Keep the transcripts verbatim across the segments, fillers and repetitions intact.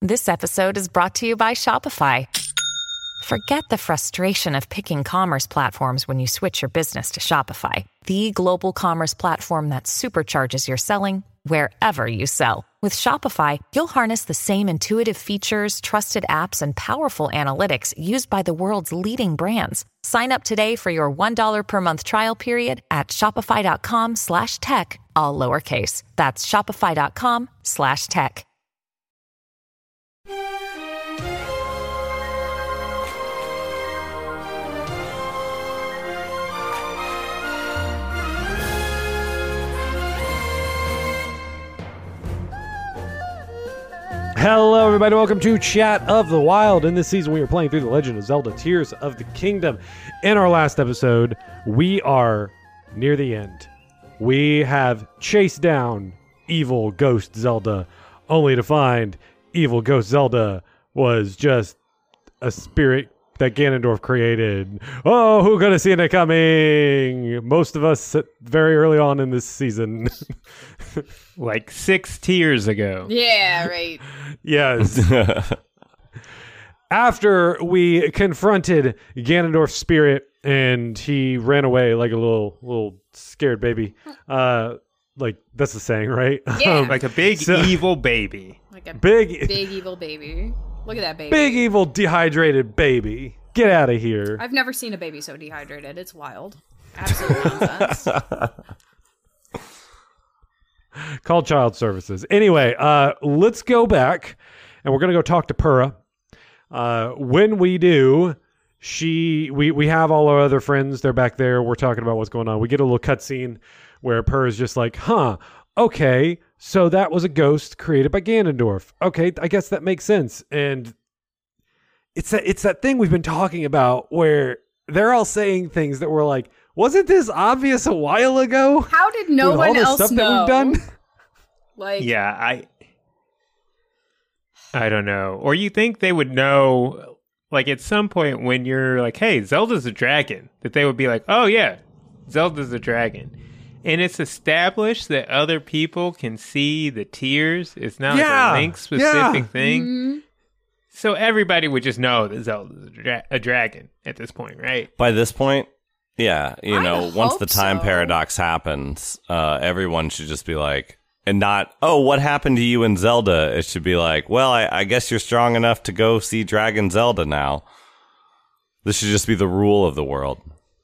This episode is brought to you by Shopify. Forget the frustration of picking commerce platforms when you switch your business to Shopify, the global commerce platform that supercharges your selling wherever you sell. With Shopify, you'll harness the same intuitive features, trusted apps, and powerful analytics used by the world's leading brands. Sign up today for your one dollar per month trial period at shopify.com slash tech, all lowercase. That's shopify.com slash tech. Hello, everybody. Welcome to Chat of the Wild. In this season, we are playing through The Legend of Zelda Tears of the Kingdom. In our last episode, we are near the end. We have chased down evil Ghost Zelda, only to find evil Ghost Zelda was just a spirit that Ganondorf created. Oh, who could have seen it coming? Most of us very early on in this season. Like six tiers ago. Yeah, right. Yes. After we confronted Ganondorf's spirit and he ran away like a little little scared baby. Uh, like, that's the saying, right? Yeah. Um, like a big so, evil baby. Like a big, big evil baby. Look at that baby. Big evil dehydrated baby. Get out of here. I've never seen a baby so dehydrated. It's wild. Absolute nonsense. Call child services. Anyway, uh, let's go back, and we're gonna go talk to Purah. Uh, when we do, she we we have all our other friends. They're back there. We're talking about what's going on. We get a little cutscene where Purah's just like, "Huh, okay, so that was a ghost created by Ganondorf. Okay, I guess that makes sense." And it's that it's that thing we've been talking about where they're all saying things that were like, wasn't this obvious a while ago? How did no With one all the else stuff know? that we've done? Like, Yeah, I I don't know. Or you think they would know, like, at some point when you're like, hey, Zelda's a dragon, that they would be like, oh yeah, Zelda's a dragon. And it's established that other people can see the tears. It's not Yeah, like a Link-specific yeah. thing. mm-hmm. So everybody would just know that Zelda's a, dra- a dragon at this point, right? By this point, yeah, you I know, once hope the time so. paradox happens, uh, everyone should just be like, and not, oh, what happened to you in Zelda? It should be like, well, I, I guess you're strong enough to go see Dragon Zelda now. This should just be the rule of the world.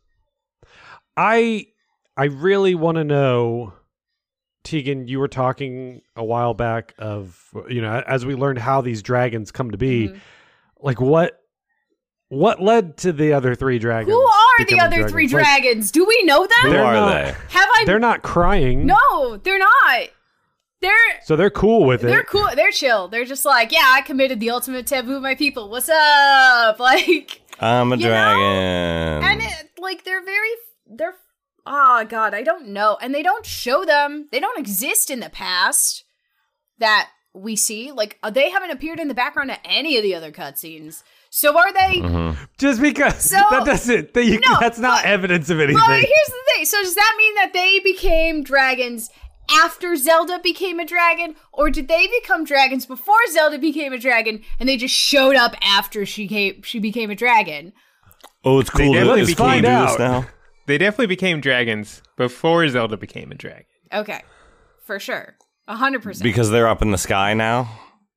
I I really want to know, Tegan, you were talking a while back of, you know, as we learned how these dragons come to be, Mhm. like what what led to the other three dragons? Who are the becoming other three Like, dragons? Do we know them? Who They're are not- they? Have I? they're not crying. No, they're not. They're So they're cool with they're it. cool. They're chill. They're just like, yeah, I committed the ultimate taboo of my people. What's up? Like, I'm a You know? dragon. and it, like they're very they're oh god, I don't know. And they don't show them. They don't exist in the past that we see. Like, uh, they haven't appeared in the background of any of the other cutscenes. So are they? Mm-hmm. Just because So- that doesn't that you, No, that's not but- evidence of anything. Well, here's the thing. So does that mean that they became dragons after Zelda became a dragon, or did they become dragons before Zelda became a dragon, and they just showed up after she came she became a dragon? Oh, it's cool. They To, definitely it's cool to find do out. this now. They definitely became dragons before Zelda became a dragon. Okay, for sure, a hundred percent. Because they're up in the sky now.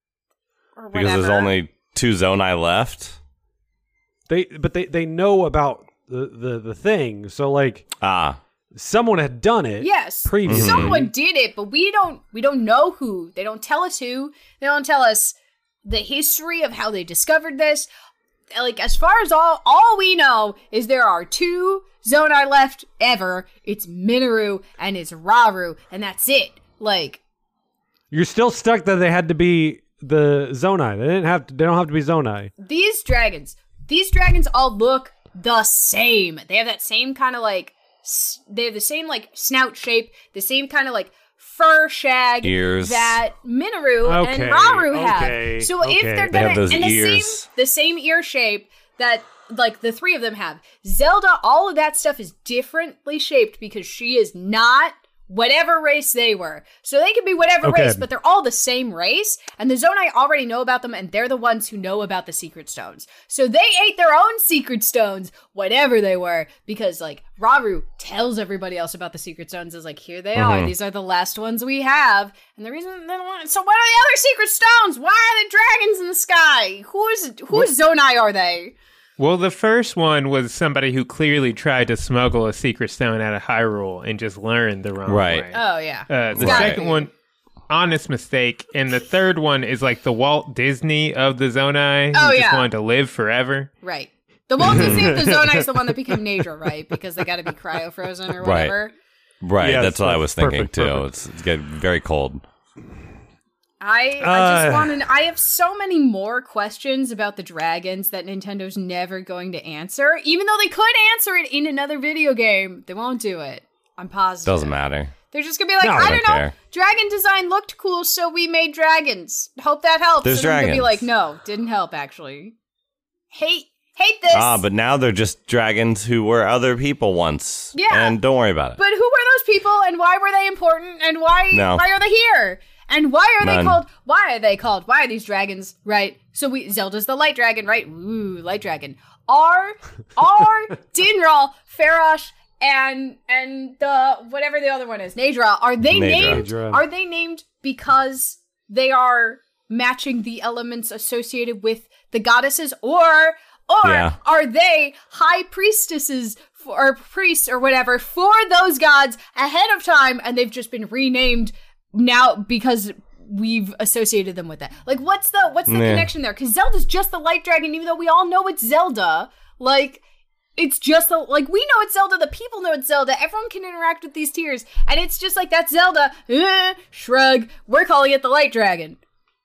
Or Because there's whatever. only two Zonai left. They but they they know about the the, the thing. So like Ah. someone had done it. Yes, previously. someone did it, but we don't we don't know who. They don't tell us who. They don't tell us the history of how they discovered this. Like, as far as all all we know is there are two Zonai left ever. It's Minoru and it's Rauru, and that's it. Like, You're still stuck that they had to be the Zonai. They didn't have to, they don't have to be Zonai. these dragons, these dragons all look the same. They have that same kind of like s- they have the same like snout shape, the same kind of like fur shag Ears. that Minoru Okay, and Rauru okay, have. So if okay. they're They gonna have those and the ears. same the same ear shape that like the three of them have. Zelda, all of that stuff is differently shaped because she is not whatever race they were. So they can be whatever Okay. race, but they're all the same race. And the Zonai already know about them, and they're the ones who know about the secret stones. So they ate their own secret stones, whatever they were, because like Rauru tells everybody else about the secret stones. Is like, here they Mm-hmm. are. These are the last ones we have. And the reason they don't want. So what are the other secret stones? Why are there dragons in the sky? Who's whose Zonai are they? Well, the first one was somebody who clearly tried to smuggle a secret stone out of Hyrule and just learned the wrong Right. way. Oh yeah. Uh, the Right. second one, honest mistake, and the third one is like the Walt Disney of the Zonai, who Oh, just yeah. wanted to live forever. Right. The Walt Disney of the Zonai is the one that became Nadra, right? Because they got to be cryo frozen or Right. whatever. Right, Yes, that's what I that's was thinking perfect, too. perfect. It's, it's getting very cold. I, I Uh, just want to. I have so many more questions about the dragons that Nintendo's never going to answer. Even though they could answer it in another video game, they won't do it. I'm positive. Doesn't matter. They're just gonna be like, No, I I don't don't know. care. Dragon design looked cool, so we made dragons. Hope that helps. There's and then they'll be dragons. like, no, didn't help actually. Hate, hate this. Ah, but now they're just dragons who were other people once. Yeah. And don't worry about it. But who were those people, and why were they important, and why No. why are they here? And why are None. they called? Why are they called? Why are these dragons? Right. So we Zelda's the light dragon, right? Ooh, light dragon. Are are Dinral, Farosh, and and the whatever the other one is, Nadra? Are they Nadra. named? Nadra. Are they named because they are matching the elements associated with the goddesses, or or Yeah. are they high priestesses for, or priests or whatever for those gods ahead of time, and they've just been renamed now because we've associated them with that? Like, what's the what's the Nah. connection there? Because Zelda's just the light dragon, even though we all know it's Zelda. Like, it's just the like we know it's Zelda. The people know it's Zelda. Everyone can interact with these tiers, and it's just like that's Zelda. Eh, shrug. We're calling it the light dragon.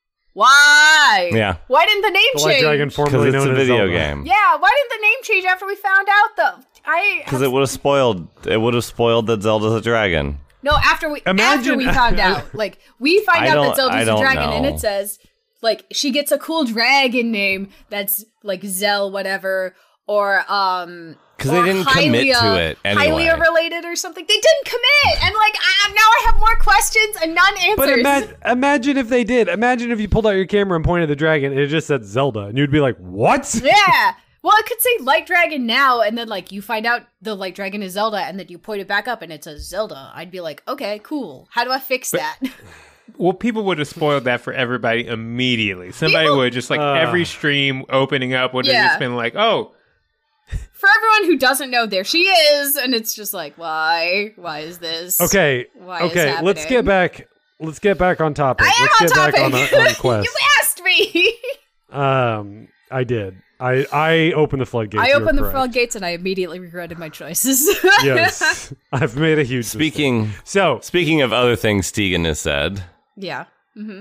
Why? Yeah. Why didn't the name The change? Light Dragon, Because formerly it's known a as video Zelda. game. Yeah, why didn't the name change after we found out though? I Because it would have spoiled. It would have spoiled that Zelda's a dragon. no after we after Imagine- we found out. Like we find I out don't- that Zelda's I a don't dragon, and know. it says like she gets a cool dragon name that's like Zell whatever or um. 'Cause they or didn't commit to Hylia- it anyway. Hylia related or something. They didn't commit, and like I, now I have more questions and none answers. But ima- imagine if they did. Imagine if you pulled out your camera and pointed at the dragon and it just said Zelda, and you'd be like, "What?" Yeah. Well, it could say Light Dragon now, and then like you find out the Light Dragon is Zelda, and then you point it back up and it says Zelda. I'd be like, okay, cool. How do I fix that? Well, people would have spoiled that for everybody immediately. Somebody People- would just like Uh. every stream opening up would have Yeah. just been like, "Oh, For everyone who doesn't know, there she is, and it's just like, why? Why is this? Okay. Why is okay. Let's happening? get back. Let's get back on topic. I am let's on get topic. back on, on quest. You asked me. um, I did. I I opened the floodgates. I You were opened the correct. floodgates, and I immediately regretted my choices. Yes, I've made a huge mistake. Speaking So speaking of other things Tegan has said, yeah. Mm-hmm.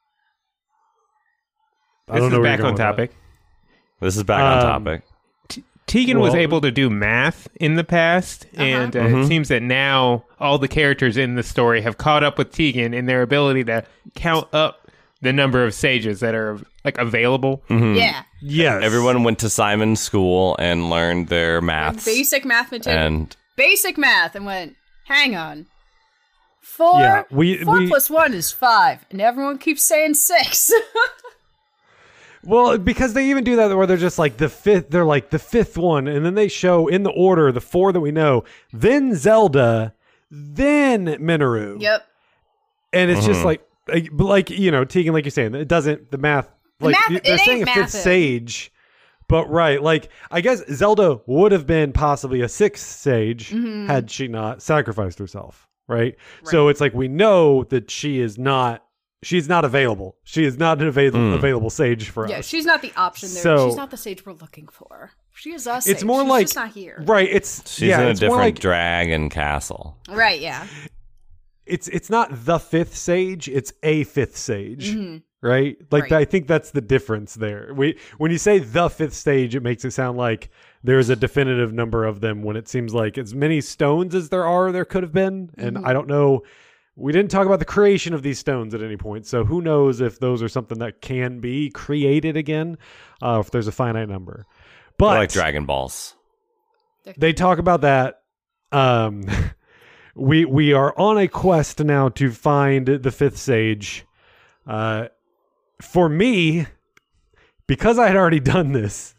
I this don't is know where back you're on going with topic." this is back on Um, topic. Tegan was Well- able to do math in the past, and uh, Mhm. it seems that now all the characters in the story have caught up with Tegan in their ability to count up the number of sages that are like available. Mhm. Yeah. Yes. Everyone went to Simon's school and learned their maths. Basic mathematician. and Basic math, and went, hang on. Four, Yeah, we- four we- plus one is five, and everyone keeps saying six. Well, because they even do that where they're just like the fifth, they're like the fifth one, and then they show in the order the four that we know, then Zelda, then Minoru. Yep. And it's just Mhm. like, like, but like, you know, Tegan, like you're saying, it doesn't, the math, like, math- they're it saying a ain't fifth mathin'. sage, but right, like, I guess Zelda would have been possibly a sixth sage Mhm. had she not sacrificed herself, right? So it's like, we know that she is not, she's not available. She is not an available, Mm. available sage for Yeah, us. she's not the option there. So- she's not the sage we're looking for. She is us. It's more she's like, just not here. right, it's, she's yeah, in a it's more different like, dragon castle. Right, yeah. it's it's not the fifth sage, it's a fifth sage, Mhm. right? Like Right. I think that's the difference there. We when you say the fifth stage, it makes it sound like there's a definitive number of them when it seems like as many stones as there are there could have been, and Mhm. I don't know. We didn't talk about the creation of these stones at any point, so who knows if those are something that can be created again, uh, if there's a finite number. But They're like Dragon Balls. they talk about that. Um, we we are on a quest now to find the fifth sage. Uh, for me, because I had already done this,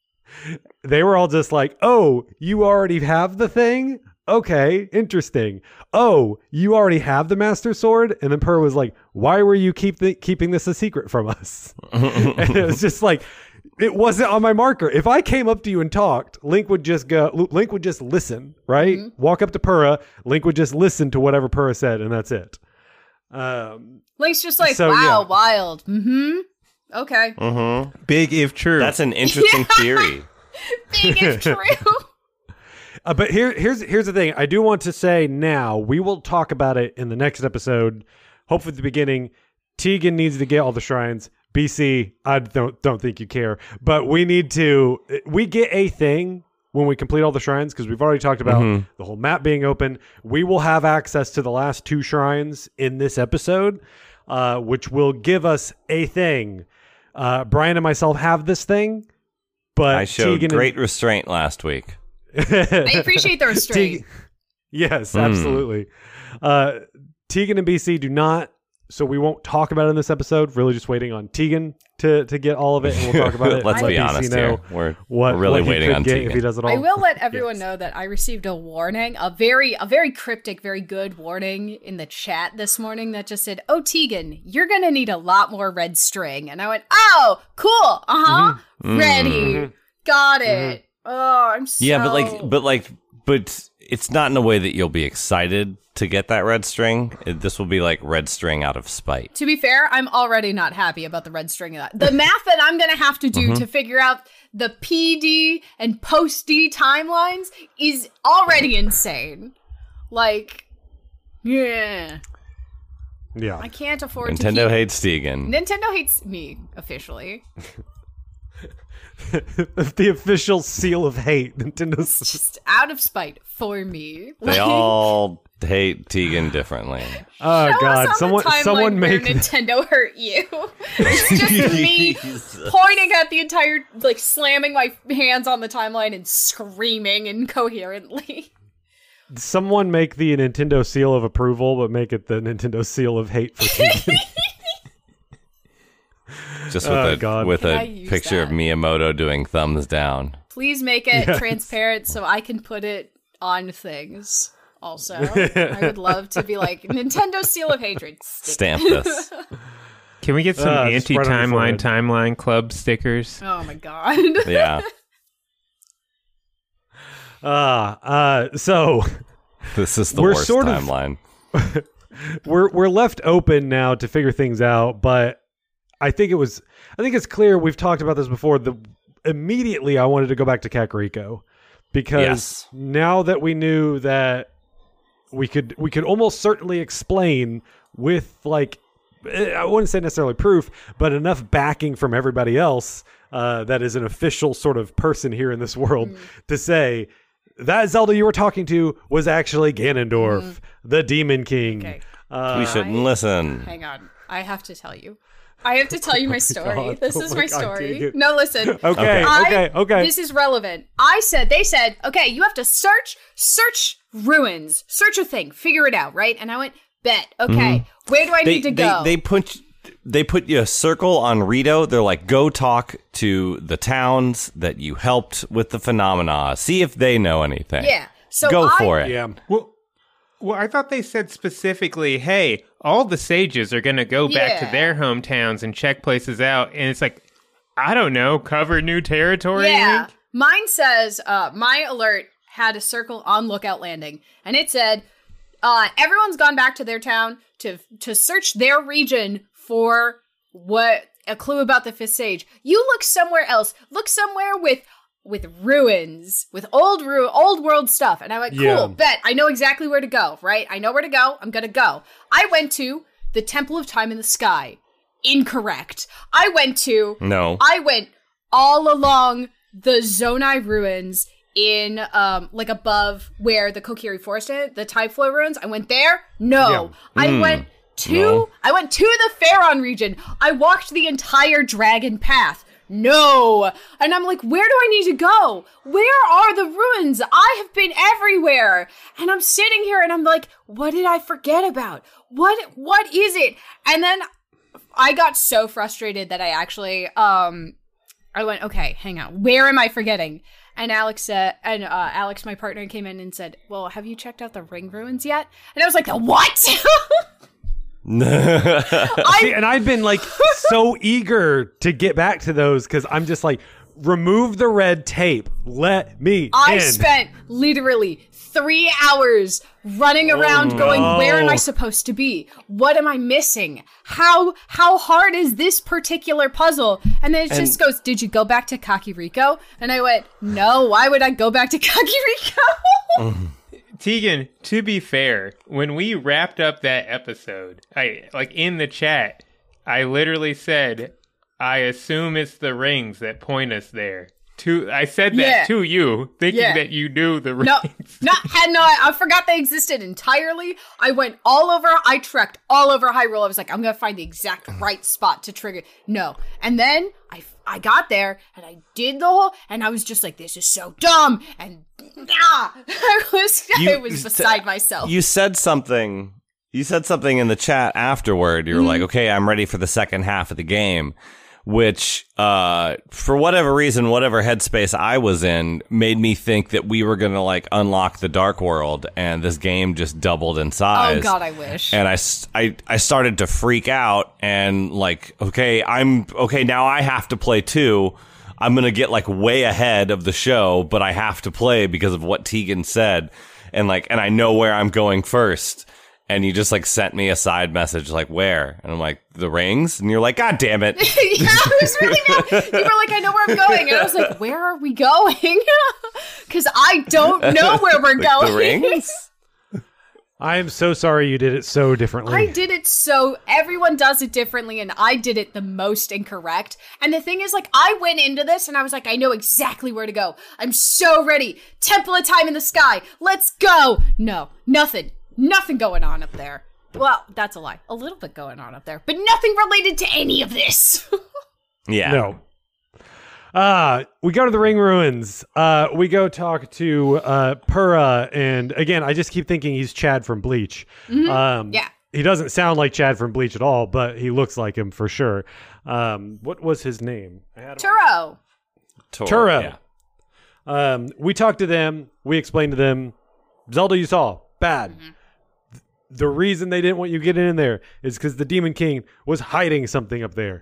they were all just like, "Oh, you already have the thing? Okay, interesting. Oh, you already have the Master Sword?" And then Purr was like, "Why were you keep the, keeping this a secret from us?" And it was just like, it wasn't on my marker. If I came up to you and talked, Link would just go, Link would just listen, right? Mm-hmm. Walk up to Purra, Link would just listen to whatever Purra said, and that's it. Um, Link's just like, so, wow, yeah. wild. Mm-hmm. Okay. Mm-hmm. Big if true. That's an interesting Yeah. theory. Big if true. Uh, but here, here's here's the thing. I do want to say now, we will talk about it in the next episode. Hopefully at the beginning, Tegan needs to get all the shrines. B C, I don't don't think you care. But we need to, we get a thing when we complete all the shrines, because we've already talked about Mm-hmm. the whole map being open. We will have access to the last two shrines in this episode, uh, which will give us a thing. Uh, Brian and myself have this thing, but I showed Tegan great and, restraint last week. I appreciate the restraint. Tegan, yes, Mm. absolutely. Uh, Tegan and B C do not, so we won't talk about it in this episode. Really just waiting on Tegan to, to get all of it, and we'll talk about it. Let's Let be B C honest know here. We're, What, we're really what he waiting could on get Tegan. if he does it all. I will let everyone Yes. know that I received a warning, a very, a very cryptic, very good warning in the chat this morning that just said, "Oh, Tegan, you're gonna need a lot more red string." And I went, "Oh, cool, uh huh, Mm-hmm. ready, Mm-hmm. got it." Oh, I'm so Yeah, but like, but like, but it's not in a way that you'll be excited to get that red string. It, this will be like red string out of spite. To be fair, I'm already not happy about the red string of that. The math that I'm going to have to do Mm-hmm. to figure out the P D and post D timelines is already insane. Like, yeah. Yeah. I can't afford to Nintendo keep... hates Tegan. Nintendo hates me, officially. The official seal of hate. Nintendo's. Just out of spite for me. They Like, all hate Tegan differently. Oh show us God! on Someone, the timeline someone where make. Nintendo hurt you. It's just me pointing at the entire, like slamming my hands on the timeline and screaming incoherently. Someone make the Nintendo seal of approval, but make it the Nintendo seal of hate for Tegan. Just with Oh, a God. with Can I a use picture of that? Miyamoto doing thumbs down. Please make it Yes. transparent so I can put it on things. Also, I would love to be like Nintendo seal of hatred. Stamp this. Can we get some Uh, just right on your anti-timeline forehead. timeline club stickers? Oh my god. Yeah. Ah, uh, so This is the We're worst sort of- timeline. we're we're left open now to figure things out, but I think it was I think it's clear we've talked about this before. The immediately I wanted to go back to Kakariko because Yes. now that we knew that we could we could almost certainly explain with like eh, I wouldn't say necessarily proof, but enough backing from everybody else uh, that is an official sort of person here in this world to say that Zelda you were talking to was actually Ganondorf, the Demon King. Okay. Uh, We shouldn't I- listen. Hang on. I have to tell you. I have to tell you my story. God. This Oh is my my God, story. Tegan. No, listen. Okay, I- okay, okay. This is relevant. I said, they said, okay, you have to search, search ruins, search a thing, figure it out, right? And I went, bet. Okay, where do I Mm-hmm. They, need to they, go? they put they put you a circle on Rito. They're like, go talk to the towns that you helped with the phenomena. See if they know anything. yeah. So go I, for it. Yeah. Well, well, I thought they said specifically, hey, all the sages are going to go back to Yeah. their hometowns and check places out. And it's like, I don't know, cover new territory? Yeah. Link? Mine says, uh, my alert had a circle on Lookout Landing, and it said, uh, everyone's gone back to their town to to search their region for what a clue about the fifth sage. You look somewhere else. Look somewhere with with ruins, with old ru- old world stuff. And I went, cool, Yeah. bet. I know exactly where to go, right? I know where to go. I'm gonna go. I went to the Temple of Time in the Sky. Incorrect. I went to No. I went all along the Zonai ruins in um like above where the Kokiri Forest is, the Tide Flow ruins. I went there. No. I went to No. I went to the Pharaon region. I walked the entire dragon path. no. And I'm like, where do I need to go? Where are the ruins? I have been everywhere. And I'm sitting here and I'm like, what did I forget about? What, what is it? And then I got so frustrated that I actually, um, I went, okay, hang on. Where am I forgetting? And Alex said, and uh, Alex, my partner, came in and said, well, have you checked out the ring ruins yet? And I was like, the what? See, and I've been like so eager to get back to those because I'm just like, remove the red tape. Let me I in. spent literally three hours running around Oh, going, no. where am I supposed to be? What am I missing? How how hard is this particular puzzle? And then it And- just goes, did you go back to Kakiriko? And I went, no, why would I go back to Kakiriko? Tegan, to be fair, when we wrapped up that episode, I like in the chat, I literally said, I assume it's the rings that point us there. To I said that Yeah. to you, thinking Yeah. that you knew the rings. No, not had no. I forgot they existed entirely. I went all over. I trekked all over Hyrule. I was like, I'm gonna find the exact right spot to trigger. No, and then I I got there and I did the whole. And I was just like, this is so dumb. And ah, I was I You- was beside myself. You said something. You said something in the chat afterward. You were like, "Okay, I'm ready for the second half of the game," which, uh, for whatever reason, whatever headspace I was in, made me think that we were gonna like unlock the Dark World, and this game just doubled in size. Oh God, I wish. And I, s- I, I started to freak out and like, okay, I'm okay. Now I have to play too. I'm going to get like way ahead of the show, but I have to play because of what Tegan said. And like, and I know where I'm going first. And you just like sent me a side message like, where? And I'm like, the rings? And you're like, God damn it. Yeah, I was really mad. You were like, I know where I'm going. And I was like, where are we going? Because I don't know where we're Like, going. the rings? I am so sorry you did it so differently. I did it so, everyone does it differently, and I did it the most incorrect. And the thing is, like, I went into this and I was like, I know exactly where to go. I'm so ready. Temple of Time in the sky. Let's go. No, nothing. Nothing going on up there. Well, that's a lie. A little bit going on up there, but nothing related to any of this. Yeah. No. Uh, we go to the ring ruins. Uh, we go talk to uh, Purah, and again, I just keep thinking he's Chad from Bleach. Um, Yeah. He doesn't sound like Chad from Bleach at all, but he looks like him for sure. Um, what was his name? I had him- Turo. Tor- Turo. Yeah. Um, we talked to them. We explained to them, Zelda you saw, bad. The reason they didn't want you to get in there is because the Demon King was hiding something up there.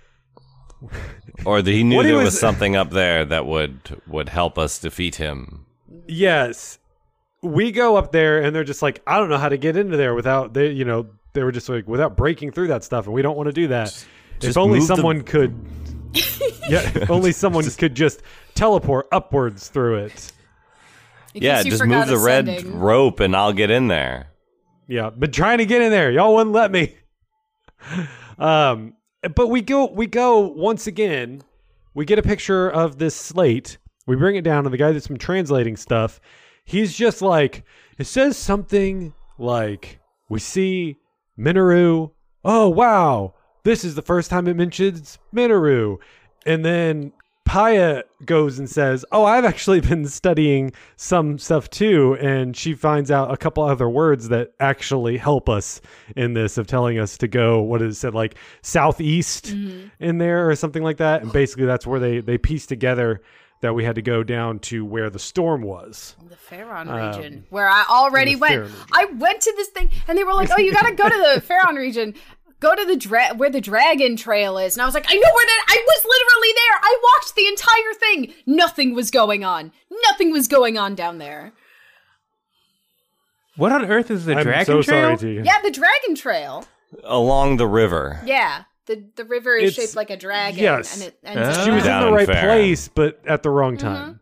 Or that he knew What he there was, was- something up there that would would help us defeat him. Yes. We go up there and they're just like, I don't know how to get into there without they you know, they were just like without breaking through that stuff, and we don't want to do that. if just only move the- someone could Yeah, if only someone could just teleport upwards through it. In Yeah, case you just forgot move the red ascending. rope and I'll get in there. Yeah, been trying to get in there. Y'all wouldn't let me. Um but we go we go once again. We get a picture of this slate. We bring it down to the guy that's been translating stuff. He's just like, it says something like, we see Minoru. Oh, wow. This is the first time it mentions Minoru. And then Paya goes and says, oh, I've actually been studying some stuff too. And she finds out a couple other words that actually help us in this, of telling us to go, what is it said, like southeast in there or something like that. And basically that's where they, they piece together that we had to go down to where the storm was. The Pharaon Um, region, where I already the went. Pharaon region. I went to this thing, and they were like, "Oh, you gotta go to the Pharaon region. Go to the dra- where the dragon trail is." And I was like, "I know where that. I was literally there. I walked the entire thing. Nothing was going on. Nothing was going on down there. What on earth is the I'm dragon so trail? sorry to you. Yeah, the dragon trail. Along the river. Yeah, the the river is It's- shaped like a dragon. yes. and it ends Oh. She was Down in the in right Farron. place, but at the wrong time.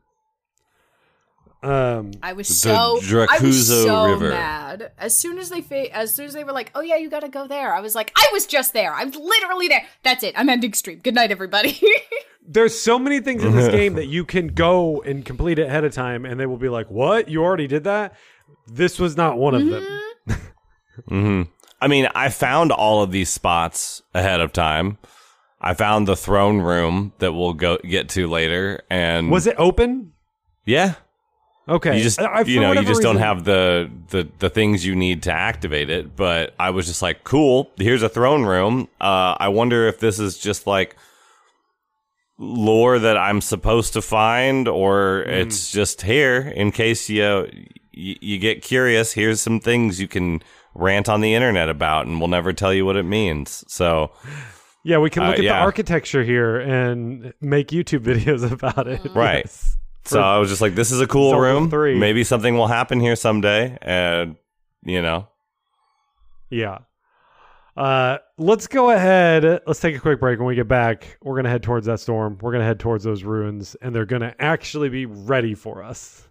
Um, I was The so I was Dracuzo so River. mad. As soon as they fa- as soon as they were like, "Oh yeah, you got to go there," I was like, "I was just there. I was literally there." That's it. I'm ending stream. Good night, everybody. there's so many things in this game that you can go and complete it ahead of time, and they will be like, "What? You already did that?" This was not one of them. hmm I mean, I found all of these spots ahead of time. I found the throne room that we'll go get to later, and Was it open? yeah. Okay. You just I- I- you for know you whatever just don't reason- have the, the the things you need to activate it. But I was just like, cool. Here's a throne room. Uh, I wonder if this is just like lore that I'm supposed to find, or Hmm. it's just here in case you, you you get curious. Here's some things you can rant on the internet about, and we'll never tell you what it means. So Yeah, we can look Uh, at yeah. the architecture here and make YouTube videos about it. right. Yes. So I was just like, this is a cool Zelda room. three. Maybe something will happen here someday, and you know. Yeah. Uh, let's go ahead. Let's take a quick break. When we get back, we're going to head towards that storm. We're going to head towards those ruins, and they're going to actually be ready for us.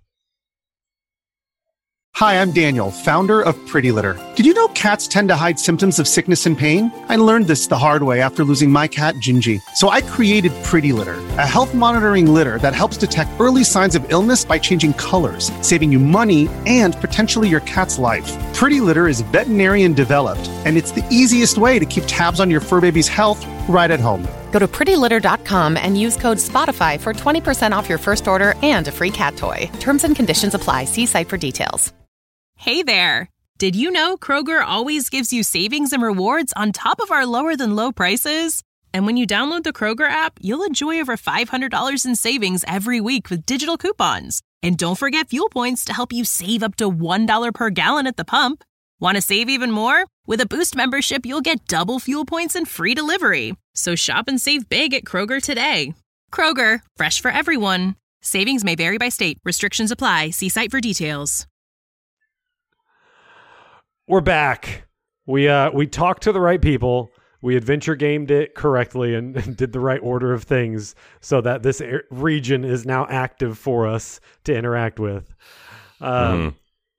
Hi, I'm Daniel, founder of Pretty Litter. Did you know cats tend to hide symptoms of sickness and pain? I learned this the hard way after losing my cat, Gingy. So I created Pretty Litter, a health monitoring litter that helps detect early signs of illness by changing colors, saving you money and potentially your cat's life. Pretty Litter is veterinarian developed, and it's the easiest way to keep tabs on your fur baby's health right at home. Go to pretty litter dot com and use code SPOTIFY for twenty percent off your first order and a free cat toy. Terms and conditions apply. See site for details. Hey there! Did you know Kroger always gives you savings and rewards on top of our lower than low prices? And when you download the Kroger app, you'll enjoy over five hundred dollars in savings every week with digital coupons. And don't forget fuel points to help you save up to one dollar per gallon at the pump. Want to save even more? With a Boost membership, you'll get double fuel points and free delivery. So shop and save big at Kroger today. Kroger, fresh for everyone. Savings may vary by state. Restrictions apply. See site for details. We're back. We uh we talked to the right people. We adventure gamed it correctly and, and did the right order of things so that this air- region is now active for us to interact with. Um,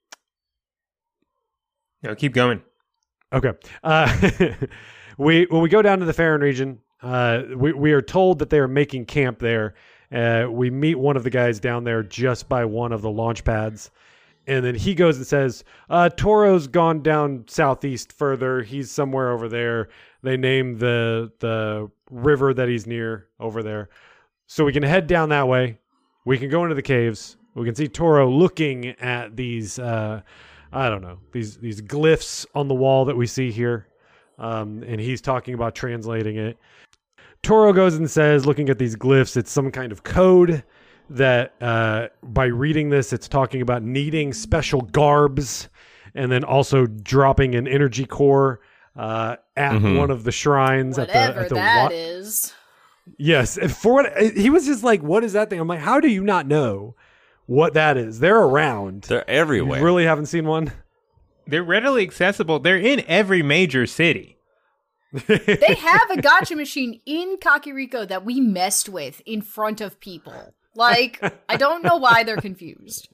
No, keep going. Okay. Uh, we when we go down to the Farron region, uh, we we are told that they are making camp there. Uh, we meet one of the guys down there just by one of the launch pads. And then he goes and says, uh, Toro's gone down southeast further. He's somewhere over there. They name the the river that he's near over there. So we can head down that way. We can go into the caves. We can see Toro looking at these, uh, I don't know, these these glyphs on the wall that we see here. Um, and he's talking about translating it. Toro goes and says, looking at these glyphs, it's some kind of code that uh, by reading this, it's talking about needing special garbs and then also dropping an energy core uh, at Mhm. one of the shrines. Whatever at the, at the that wa- is. Yes. For what he was just like, what is that thing? I'm like, how do you not know what that is? They're around. They're You everywhere. really haven't seen one? They're readily accessible. They're in every major city. They have a gotcha machine in Kakariko that we messed with in front of people. Like, I don't know why they're confused.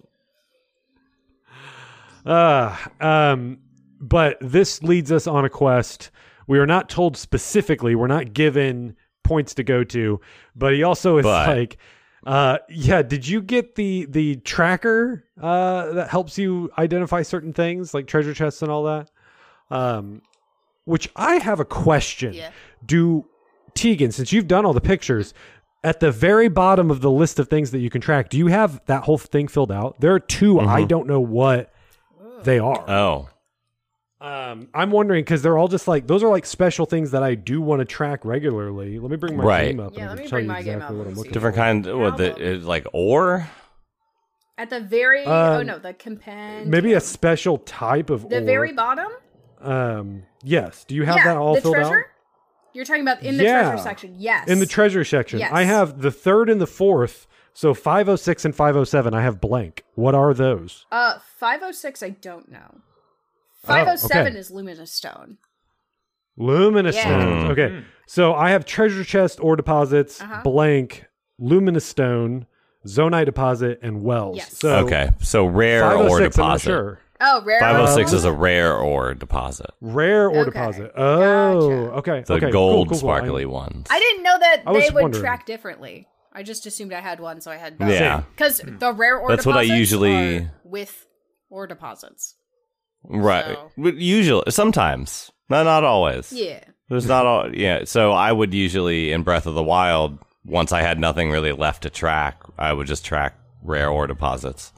Uh, um, but this leads us on a quest. We are not told specifically. We're not given points to go to, but he also is But- like, uh, yeah, did you get the, the tracker, uh, that helps you identify certain things like treasure chests and all that? Um, which I have a question. Yeah. Do Tegan, since you've done all the pictures, at the very bottom of the list of things that you can track, do you have that whole thing filled out? There are two. I don't know what they are. Oh, Um, I'm wondering because they're all just like those are like special things that I do want to track regularly. Let me bring my Right. game up. Yeah, and let me tell bring you my game exactly up what I'm and looking see. different for. kind. What the Album. it, like ore? At the very, Um, oh no, the compendium. Maybe a special type of The ore. very bottom? Um, yes. Do you have yeah, that all the filled treasure? out? You're talking about in the Yeah. treasure section, yes. In the treasure section, Yes. I have the third and the fourth. So five oh six and five oh seven, I have blank. What are those? Uh, five oh six, I don't know. five oh seven okay. is Luminous Stone. Luminous Yeah. stones. Okay. So I have treasure chest ore deposits, Uh-huh. blank, luminous stone, zonite deposit, and wells. Yes. So Okay, so rare five oh ore six, I'm not deposit. sure. Oh, rare. Five oh six Uh, is a rare ore deposit. Rare ore Okay. deposit. Oh, Gotcha. okay. The okay. cool, gold, cool, cool. sparkly I- ones. I didn't know that I was they would wondering. track differently. I just assumed I had one, so I had both. Yeah. Because the rare ore That's what I deposits usually- are with ore deposits. Right. So- But usually, sometimes. No, not always. Yeah. There's not all. Yeah. So I would usually in Breath of the Wild, once I had nothing really left to track, I would just track rare ore deposits.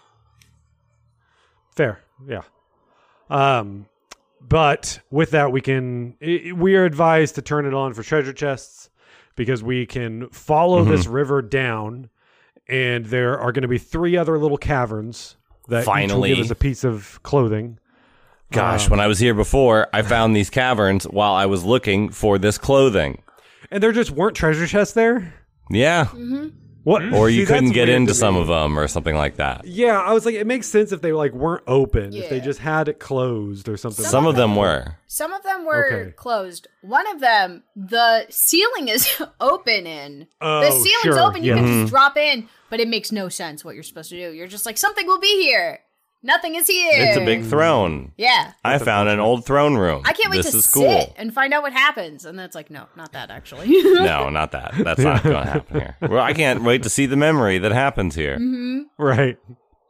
Fair, yeah. Um, but with that, we can. I we are advised to turn it on for treasure chests because we can follow mm-hmm. this river down, and there are going to be three other little caverns that Finally. each will give us a piece of clothing. Gosh, um, when I was here before, I found these caverns while I was looking for this clothing. And there just weren't treasure chests there? Yeah. Mm-hmm. What? Or you See, couldn't that's get weird into to some me. of them or something like that. Yeah, I was like, it makes sense if they like weren't open, if they Yeah. just had it closed or something. Some of them were. Some of them were Okay. closed. One of them, the ceiling is open in. Oh, the ceiling's sure, open. You yeah. can Mm-hmm. just drop in, but it makes no sense what you're supposed to do. You're just like, something will be here. Nothing is here. It's a big throne. Yeah. I found an old throne room. I can't wait this to is sit cool. and find out what happens. And then it's like, no, not that actually. No, not that. That's not going to happen here. Well, I can't wait to see the memory that happens here. Mm-hmm. Right.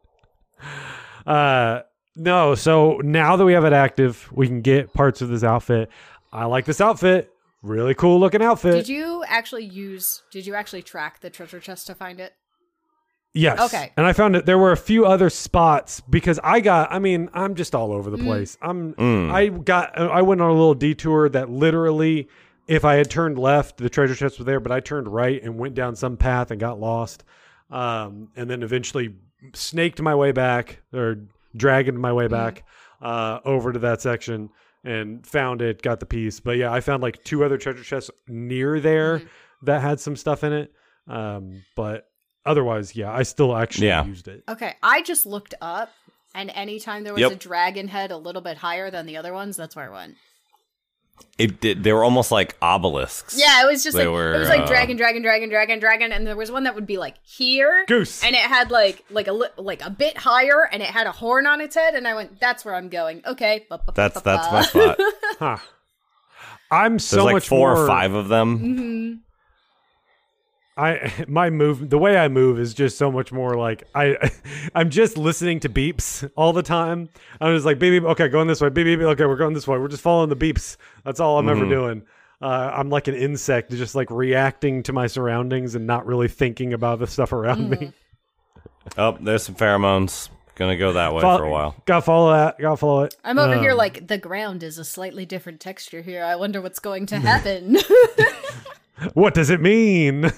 Uh, no, so now that we have it active, we can get parts of this outfit. I like this outfit. Really cool looking outfit. Did you actually use, did you actually track the treasure chest to find it? Yes. Okay. And I found that there were a few other spots because I got, I mean, I'm just all over the place. I'm, Mm. I got, I went on a little detour that literally, if I had turned left, the treasure chest was there, but I turned right and went down some path and got lost. Um, and then eventually snaked my way back or dragged my way back, uh, over to that section and found it, got the piece. But yeah, I found like two other treasure chests near there that had some stuff in it. Um, but otherwise, yeah, I still actually Yeah. used it. Okay, I just looked up, and anytime there was Yep. a dragon head a little bit higher than the other ones, that's where I went. It did. They were almost like obelisks. Yeah, it was just They like were, it was like uh, dragon, dragon, dragon, dragon, dragon, and there was one that would be like here, Goose. and it had like like a li- like a bit higher, and it had a horn on its head, and I went, "That's where I'm going." Okay, That's that's my spot. Huh. I'm so There's like much four more, or five of them. Mm-hmm. I my move, the way I move is just so much more like I, I'm just listening to beeps all the time. I'm just like beep beep. Okay, going this way. Beep beep. Okay, we're going this way. We're just following the beeps. That's all I'm Mm-hmm. ever doing. Uh, I'm like an insect, just like reacting to my surroundings and not really thinking about the stuff around me. Oh, there's some pheromones. Gonna go that way Fol- for a while. Gotta follow that. Gotta follow it. I'm over Um, here like the ground is a slightly different texture here. I wonder what's going to happen. What does it mean?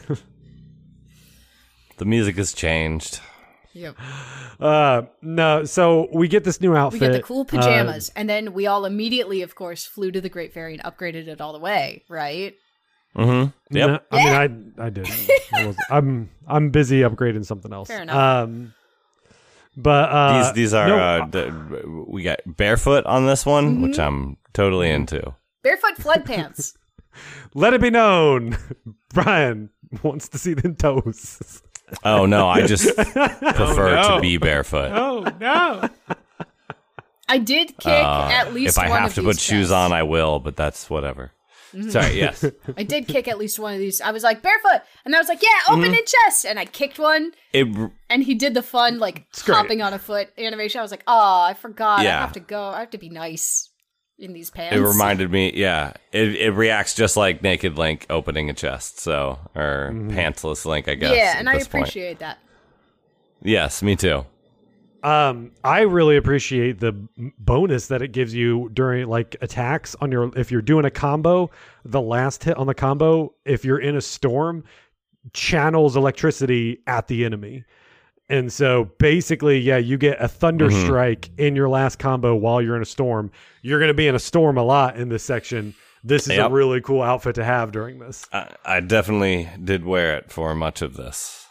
The music has changed. Yep. Uh, no. So we get this new outfit. We get the cool Uh, pajamas, and then we all immediately, of course, flew to the Great Fairy and upgraded it all the way, right? Mm-hmm. Yep. No, I mean, I I didn't. I wasn't- I'm I'm busy upgrading something else. Fair enough. Um, but uh, these these are no, uh, d- we got barefoot on this one, Mm-hmm. which I'm totally into. Barefoot flood pants. let it be known, Brian wants to see them toes. Oh no, I just prefer no. to be barefoot. Oh no! I did kick Uh, at least if I one have of to these put shoes chests. on, I will. But that's whatever. Mm-hmm. Sorry. Yes. I did kick at least one of these. I was like, barefoot. And I was like, yeah, open in chest. And I kicked one. It. And he did the fun, like, great. hopping on a foot animation. I was like, oh, I forgot. I Yeah. have to go. I have to be nice in these pants. It reminded me. Yeah. It it reacts just like Naked Link opening a chest. So or pantsless Link, I guess. Yeah, at and I this point. appreciate that. Yes, me too. Um, I really appreciate the m- bonus that it gives you during like attacks on your. If you're doing a combo, the last hit on the combo, if you're in a storm, channels electricity at the enemy. And so basically, yeah, you get a thunder Mm-hmm. strike in your last combo while you're in a storm. You're going to be in a storm a lot in this section. This is Yep. a really cool outfit to have during this. I, I definitely did wear it for much of this.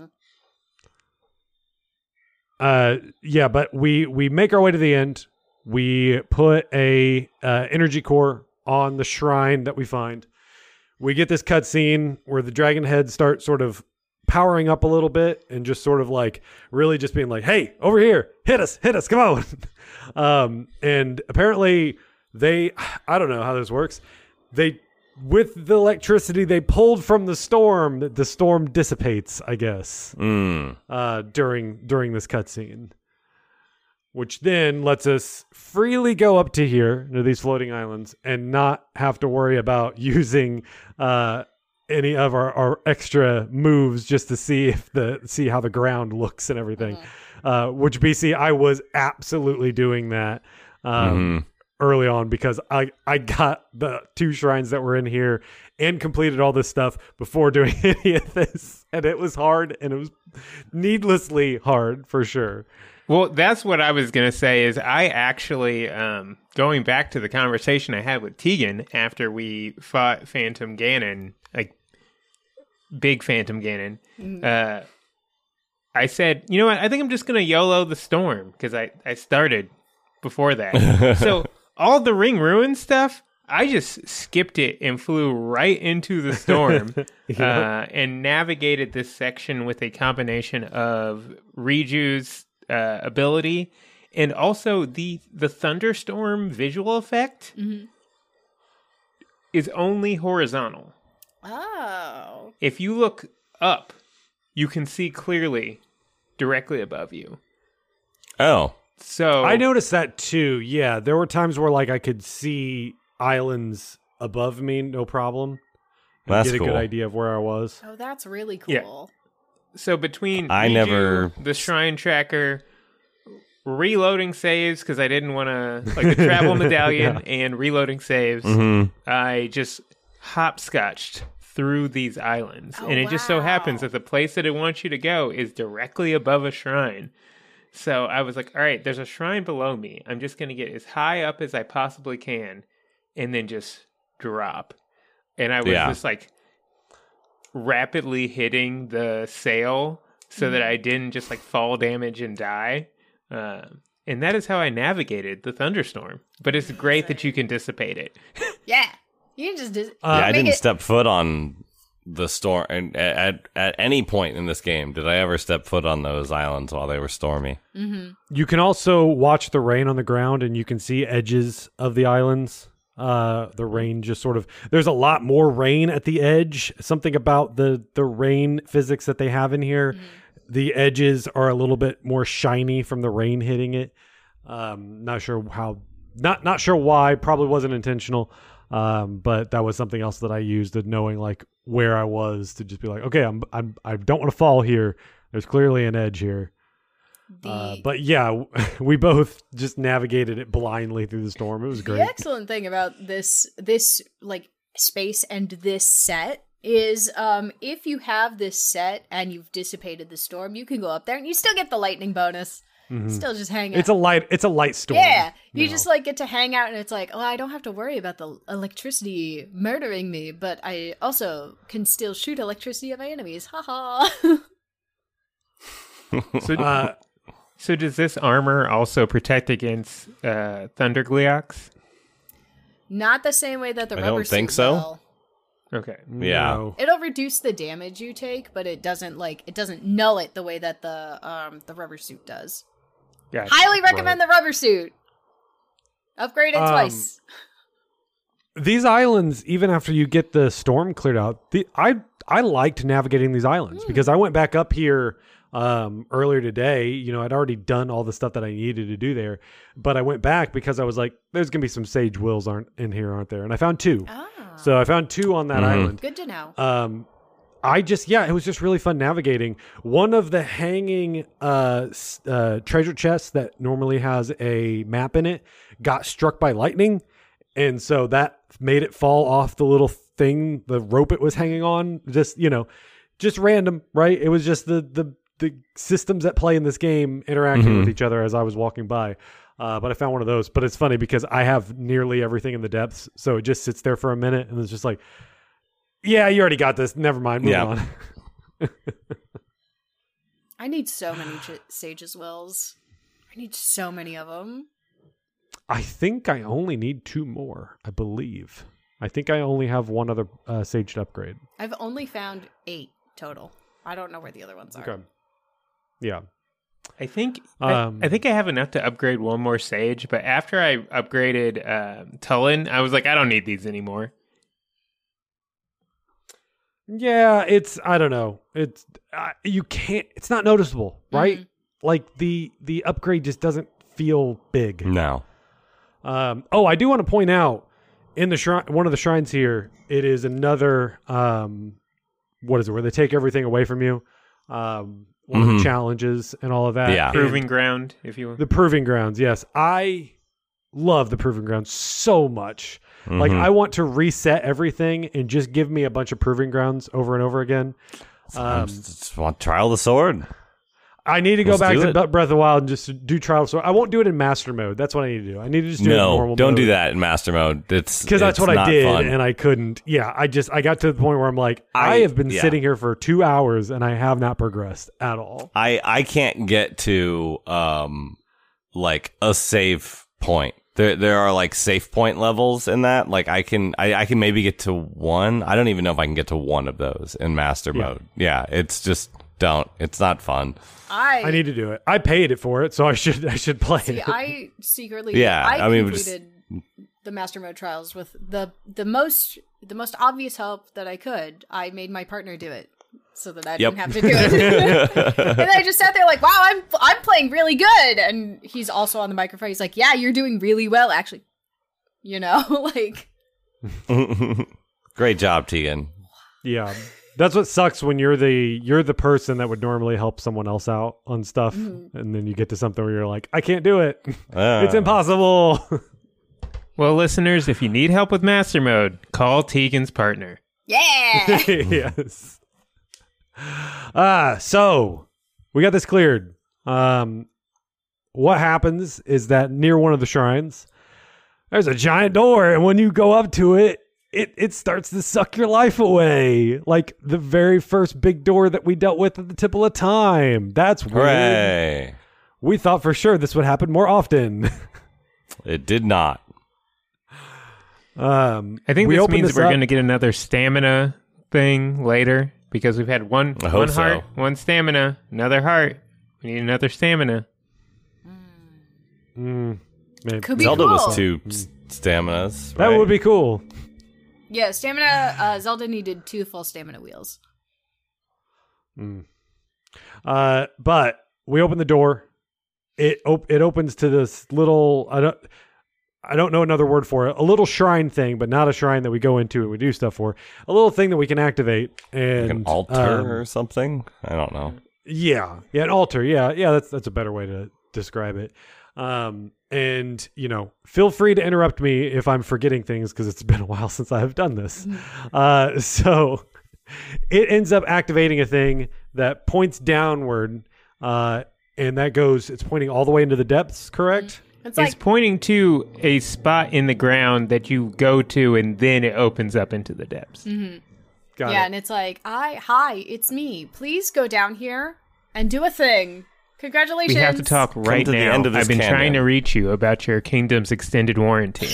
Uh, yeah, but we we make our way to the end. We put a uh, energy core on the shrine that we find. We get this cutscene where the dragon heads start sort of powering up a little bit and just sort of like really just being like, "Hey, over here, hit us, hit us, come on!" um, and apparently they, I don't know how this works. They, with the electricity they pulled from the storm, the storm dissipates, I guess Mm. uh, during during this cutscene. which then lets us freely go up to here to these floating islands and not have to worry about using uh, any of our, our extra moves just to see if the see how the ground looks and everything. Mm-hmm. Uh, which B C, I was absolutely doing that um, mm-hmm. early on because I I got the two shrines that were in here and completed all this stuff before doing any of this, and it was hard, and it was needlessly hard for sure. Well, that's what I was going to say is I actually, um, going back to the conversation I had with Tegan after we fought Phantom Ganon, like big Phantom Ganon, mm. uh, I said, you know what, I think I'm just going to YOLO the storm because I, I started before that. So all the Ring Ruin stuff, I just skipped it and flew right into the storm yeah. uh, and navigated this section with a combination of Riju's Uh, ability and also the the thunderstorm visual effect mm-hmm. is only horizontal. Oh. If you look up, you can see clearly directly above you. Oh. So I noticed that too. Yeah, there were times where like I could see islands above me, no problem. That's get a cool. good idea of where I was. Oh, that's really cool. Yeah. So between I Riju, never the shrine tracker, reloading saves because I didn't want to like the travel medallion yeah. and reloading saves, mm-hmm. I just hopscotched through these islands, oh, and it wow. just so happens that the place that it wants you to go is directly above a shrine. So I was like, all right, there's a shrine below me. I'm just going to get as high up as I possibly can, and then just drop. And I was yeah. just like rapidly hitting the sail so mm-hmm. that I didn't just like fall damage and die. Uh, and that is how I navigated the thunderstorm. But it's great that you can dissipate it. Yeah. You can just dis- uh, yeah, I didn't it- step foot on the storm. And at, at any point in this game did I ever step foot on those islands while they were stormy. Mm-hmm. You can also watch the rain on the ground, and you can see edges of the islands. Uh, the rain just sort of, there's a lot more rain at the edge. Something about the, the rain physics that they have in here. Mm-hmm. The edges are a little bit more shiny from the rain hitting it. Um, not sure how, not, not sure why, probably wasn't intentional. Um, but that was something else that I used of knowing like where I was to just be like, okay, I'm, I'm, I don't want to fall here. There's clearly an edge here. The, uh, but yeah, we both just navigated it blindly through the storm. It was great. The excellent thing about this, this like space and this set is um, if you have this set and you've dissipated the storm, you can go up there and you still get the lightning bonus. Mm-hmm. Still just hang out. It's a light. It's a light storm. Yeah, you, you just know. like get to hang out, and it's like, oh, I don't have to worry about the electricity murdering me, but I also can still shoot electricity at my enemies. Ha ha. So, uh, so does this armor also protect against uh, Thundergleox? Not the same way that the I rubber don't think suit so. will. Okay. Yeah. No. It'll reduce the damage you take, but it doesn't like it doesn't null it the way that the um the rubber suit does. Gotcha. Highly recommend right. the rubber suit. Upgrade it um, twice. These islands, even after you get the storm cleared out, the, I I liked navigating these islands mm. because I went back up here um, earlier today. You know, I'd already done all the stuff that I needed to do there, but I went back because I was like, "There's gonna be some sage wills aren't in here, aren't there?" And I found two. Ah. So I found two on that mm-hmm. island. Good to know. Um, I just, yeah, it was just really fun navigating. One of the hanging uh, uh, treasure chests that normally has a map in it got struck by lightning. And so that made it fall off the little thing, the rope it was hanging on. Just, you know, just random, right? It was just the the, the systems that play in this game interacting mm-hmm. with each other as I was walking by. Uh, but I found one of those. But it's funny because I have nearly everything in the depths. So it just sits there for a minute and it's just like, yeah, you already got this. Never mind. Move yeah. on. I need so many ch- Sage's Wills. I need so many of them. I think I only need two more, I believe. I think I only have one other uh, Sage to upgrade. I've only found eight total. I don't know where the other ones are. Okay. Yeah. I think um, I, I think I have enough to upgrade one more Sage, but after I upgraded uh, Tulin, I was like, I don't need these anymore. Yeah, it's I don't know. It's uh, you can't. It's not noticeable, right? Mm-hmm. Like the the upgrade just doesn't feel big. No. Um, oh, I do want to point out in the shrine, one of the shrines here, it is another. Um, what is it? Where they take everything away from you. Um, one Mhm. of the challenges and all of that. Yeah. And Proving ground, if you will. the proving grounds. Yes, I love the proving grounds so much. Like Mhm. I want to reset everything and just give me a bunch of proving grounds over and over again. I Um, just want to trial the sword. I need to go Let's back do to it. Breath of the Wild and just do trial. So I won't do it in master mode. That's what I need to do. I need to just do it in No, normal don't mode. do that in master mode. It's Because that's it's what I not did, fun. and I couldn't. Yeah, I just I got to the point where I'm like, I, I- have been yeah. sitting here for two hours and I have not progressed at all. I I can't get to um like a save point. There there are like save point levels in that. Like I can I, I can maybe get to one. I don't even know if I can get to one of those in master Yeah. mode. Yeah, it's just don't. It's not fun. I I need to do it. I paid it for it, so I should I should play see. it. I secretly, Yeah, I, I mean, just- completed the master mode trials with the the most the most obvious help that I could. I made my partner do it so that I Yep. didn't have to do it. And then I just sat there like, wow, I'm I'm playing really good. And he's also on the microphone. He's like, yeah, you're doing really well, actually. You know, like. Great job, Tegan. Yeah, that's what sucks when you're the you're the person that would normally help someone else out on stuff, Mm-hmm. and then you get to something where you're like, I can't do it. Uh, It's impossible. Well, listeners, if you need help with master mode, call Tegan's partner. Yeah. Yes. Ah, so we got this cleared. Um, what happens is that near one of the shrines, there's a giant door, and when you go up to it, it it starts to suck your life away, like the very first big door that we dealt with at the Temple of Time. That's weird. Hooray! We thought for sure this would happen more often. It did not. um, I think we this opened means this we're up- going to get another stamina thing later because we've had one, I hope one so. heart, one stamina, another heart. We need another stamina. Mm, man, Could be Zelda cool. was two s- staminas. that right? would be cool. Yeah, stamina. Uh, Zelda needed two full stamina wheels. Uh, but we open the door. It op- it opens to this little I don't I don't know another word for it. A little shrine thing, but not a shrine that we go into and we do stuff for. A little thing that we can activate and Like an altar um, or something. I don't know. yeah, yeah, an altar. Yeah, yeah. That's that's a better way to describe it. Um, and you know, feel free to interrupt me if I'm forgetting things because it's been a while since I have done this. Uh, so it ends up activating a thing that points downward, uh, and that goes. It's pointing all the way into the depths. Correct? It's It's like pointing to a spot in the ground that you go to, and then it opens up into the depths. Got yeah, it. and it's like, I hi, it's me. Please go down here and do a thing. Congratulations. We have to talk right to the now. end of this I've been canyon. trying to reach you about your Kingdom's extended warranty.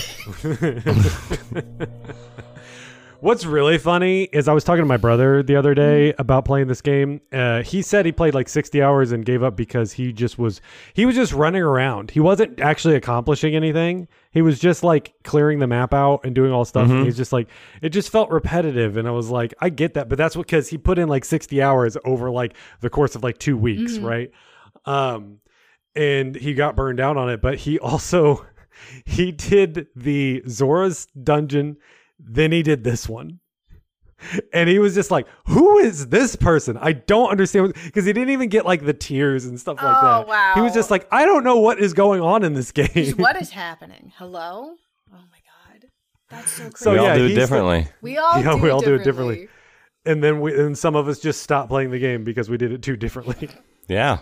What's really funny is I was talking to my brother the other day about playing this game. Uh, he said he played like sixty hours and gave up because he just was he was just running around. He wasn't actually accomplishing anything. He was just like clearing the map out and doing all stuff. And he's just like it just felt repetitive. And I was like, I get that, but that's because he put in like sixty hours over like the course of like two weeks, right? Um, and he got burned out on it. But he also he did the Zora's dungeon. Then he did this one. And he was just like, who is this person? I don't understand. Because he didn't even get like the tears and stuff like Oh, that. wow. He was just like, I don't know what is going on in this game. Just, what is happening? Hello? Oh my god. That's so crazy. So, we all yeah, do it he's- differently. we all Yeah, do we it all do it differently. differently. And then we and some of us just stopped playing the game because we did it too differently. Yeah.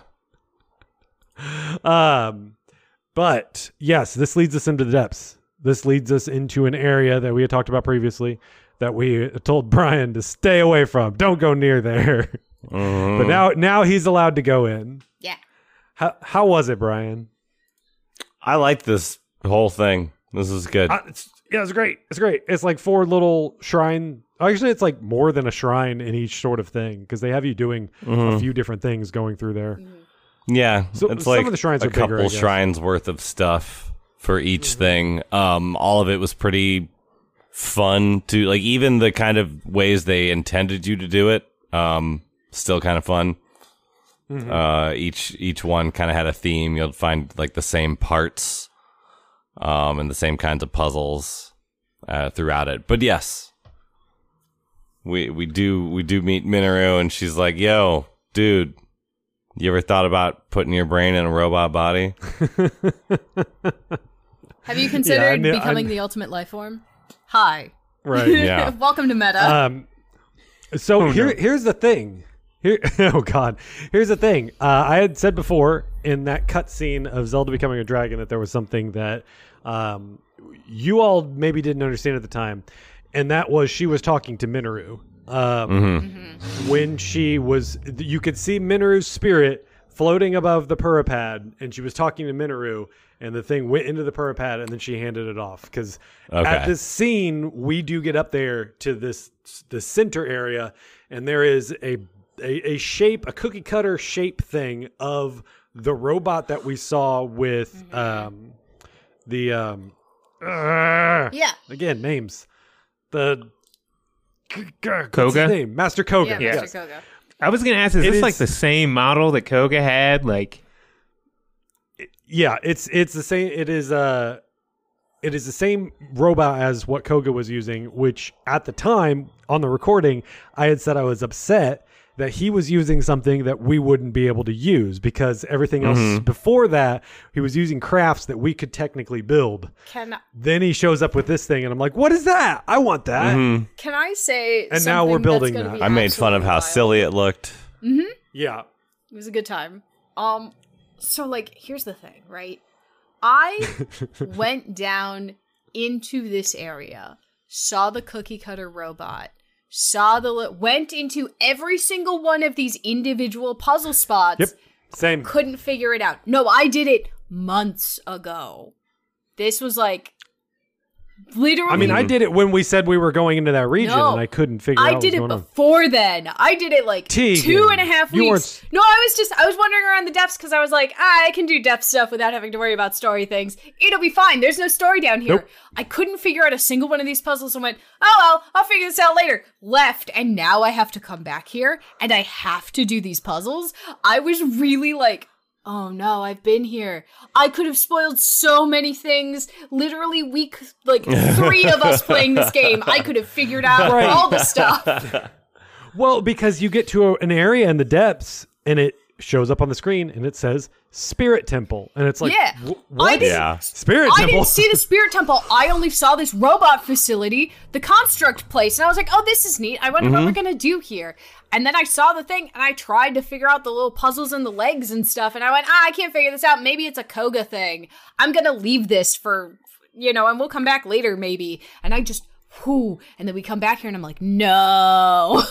Um, but yes, this leads us into the depths. This leads us into an area that we had talked about previously that we told Brian to stay away from. Don't go near there. Mhm. But now, now he's allowed to go in. Yeah. How how was it, Brian? I like this whole thing. This is good. Uh, it's, yeah, it's great. It's great. It's like four little shrine. Actually, it's like more than a shrine in each sort of thing because they have you doing a few different things going through there. Yeah, So- it's some like of the shrines a are bigger, I couple guess. shrines worth of stuff for each thing. Um, all of it was pretty fun to like. Even the kind of ways they intended you to do it, um, still kind of fun. Mm-hmm. Uh, each each one kind of had a theme. You'll find like the same parts, um, and the same kinds of puzzles uh, throughout it. But yes, we we do we do meet Minoru, and she's like, "Yo, dude, you ever thought about putting your brain in a robot body?" Have you considered Yeah, I kn- becoming I- the ultimate life form? Hi. Right. Yeah. Welcome to Meta. Um, so here, here's the thing. Here, oh God, here's the thing. Uh, I had said before in that cutscene of Zelda becoming a dragon that there was something that um, you all maybe didn't understand at the time, and that was she was talking to Minoru. Um, Mm-hmm. When she was, you could see Minoru's spirit floating above the Purapad, and she was talking to Minoru, and the thing went into the Purapad, and then she handed it off. Because Okay. at this scene, we do get up there to this the center area, and there is a, a a shape, a cookie cutter shape thing of the robot that we saw with um, the um, uh, yeah. again names the what's Koga? his name? Master Koga. Yeah, Yes. Mister Koga. I was gonna ask, is It this like is- the same model that Koga had? Like, Yeah, it's it's the same. It is uh, it is the same robot as what Koga was using. Which at the time on the recording, I had said I was upset that he was using something that we wouldn't be able to use because everything else before that he was using crafts that we could technically build. Can Then he shows up with this thing, and I'm like, "What is that? I want that." can I say? And now we're something building that's gonna that. be I made fun of absolutely how wild? silly it looked. Yeah, It was a good time. Um, so like, here's the thing, right? I went down into this area, saw the cookie cutter robot, saw the li- went into every single one of these individual puzzle spots. Yep. Same. Couldn't figure it out. No, I did it months ago. This was like literally. I mean, I did it when we said we were going into that region, No, and I couldn't figure I out did what it was going on. before then. I did it like Tegan, two and a half you weeks. weren't- No, I was just I was wandering around the depths because I was like, ah, I can do depth stuff without having to worry about story things. It'll be fine. There's no story down here. Nope. I couldn't figure out a single one of these puzzles and went, oh well, I'll figure this out later. Left, and now I have to come back here and I have to do these puzzles. I was really like, oh no, I've been here. I could have spoiled so many things. Literally week, like three of us playing this game, I could have figured out Right. all the stuff. Well, because you get to a, an area in the depths, and it shows up on the screen, and it says Spirit Temple, and it's like, Yeah. wh- I what? didn't- Yeah. Spirit I Temple. didn't see the Spirit Temple. I only saw this robot facility, the construct place, and I was like, oh, this is neat. I wonder what we're going to do here. And then I saw the thing, and I tried to figure out the little puzzles and the legs and stuff, and I went, ah, I can't figure this out. Maybe it's a Koga thing. I'm going to leave this for, you know, and we'll come back later, maybe. And I just, whoo, and then we come back here, and I'm like, no.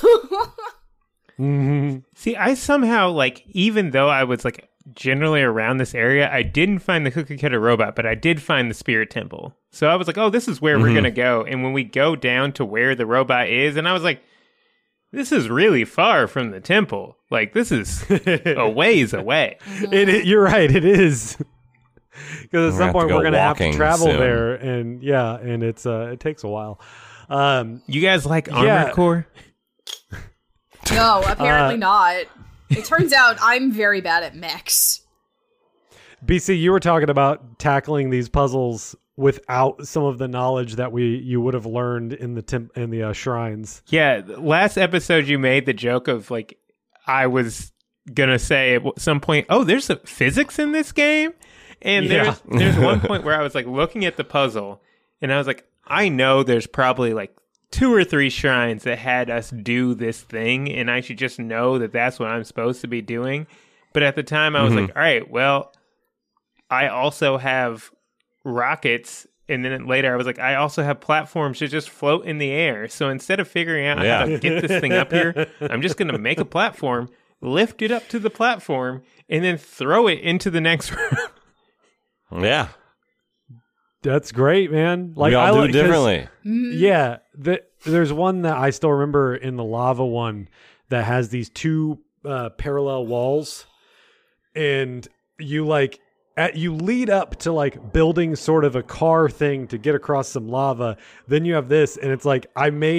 see, I somehow like, even though I was like generally around this area, I didn't find the cookie cutter robot, but I did find the Spirit Temple. So I was like, oh, this is where we're gonna go. And when we go down to where the robot is, and I was like, this is really far from the temple. Like, this is a ways away. It, it- you're right. It is. Because at We're some gonna have to point go we're gonna have to walking travel soon. there, and yeah, and it's uh, it takes a while. Um, You guys like Armored Yeah. Core? No, apparently Uh, not. It turns out I'm very bad at mechs. B C, you were talking about tackling these puzzles without some of the knowledge that we you would have learned in the temp- in the uh, shrines. Yeah, last episode you made the joke of like, I was gonna say at some point, oh, there's some physics in this game, and Yeah. there's there's one point where I was like looking at the puzzle, and I was like, I know there's probably like two or three shrines that had us do this thing, and I should just know that that's what I'm supposed to be doing. But at the time, I was like, all right, well, I also have rockets. And then later I was like, I also have platforms that just float in the air. So instead of figuring out Yeah. how to get this thing up here, I'm just going to make a platform, lift it up to the platform, and then throw it into the next room. Yeah. That's great, man. Like we all I do like- 'cause- differently. Yeah, the, there's one that I still remember in the lava one that has these two uh, parallel walls, and you like at, you lead up to like building sort of a car thing to get across some lava. Then you have this, and it's like I made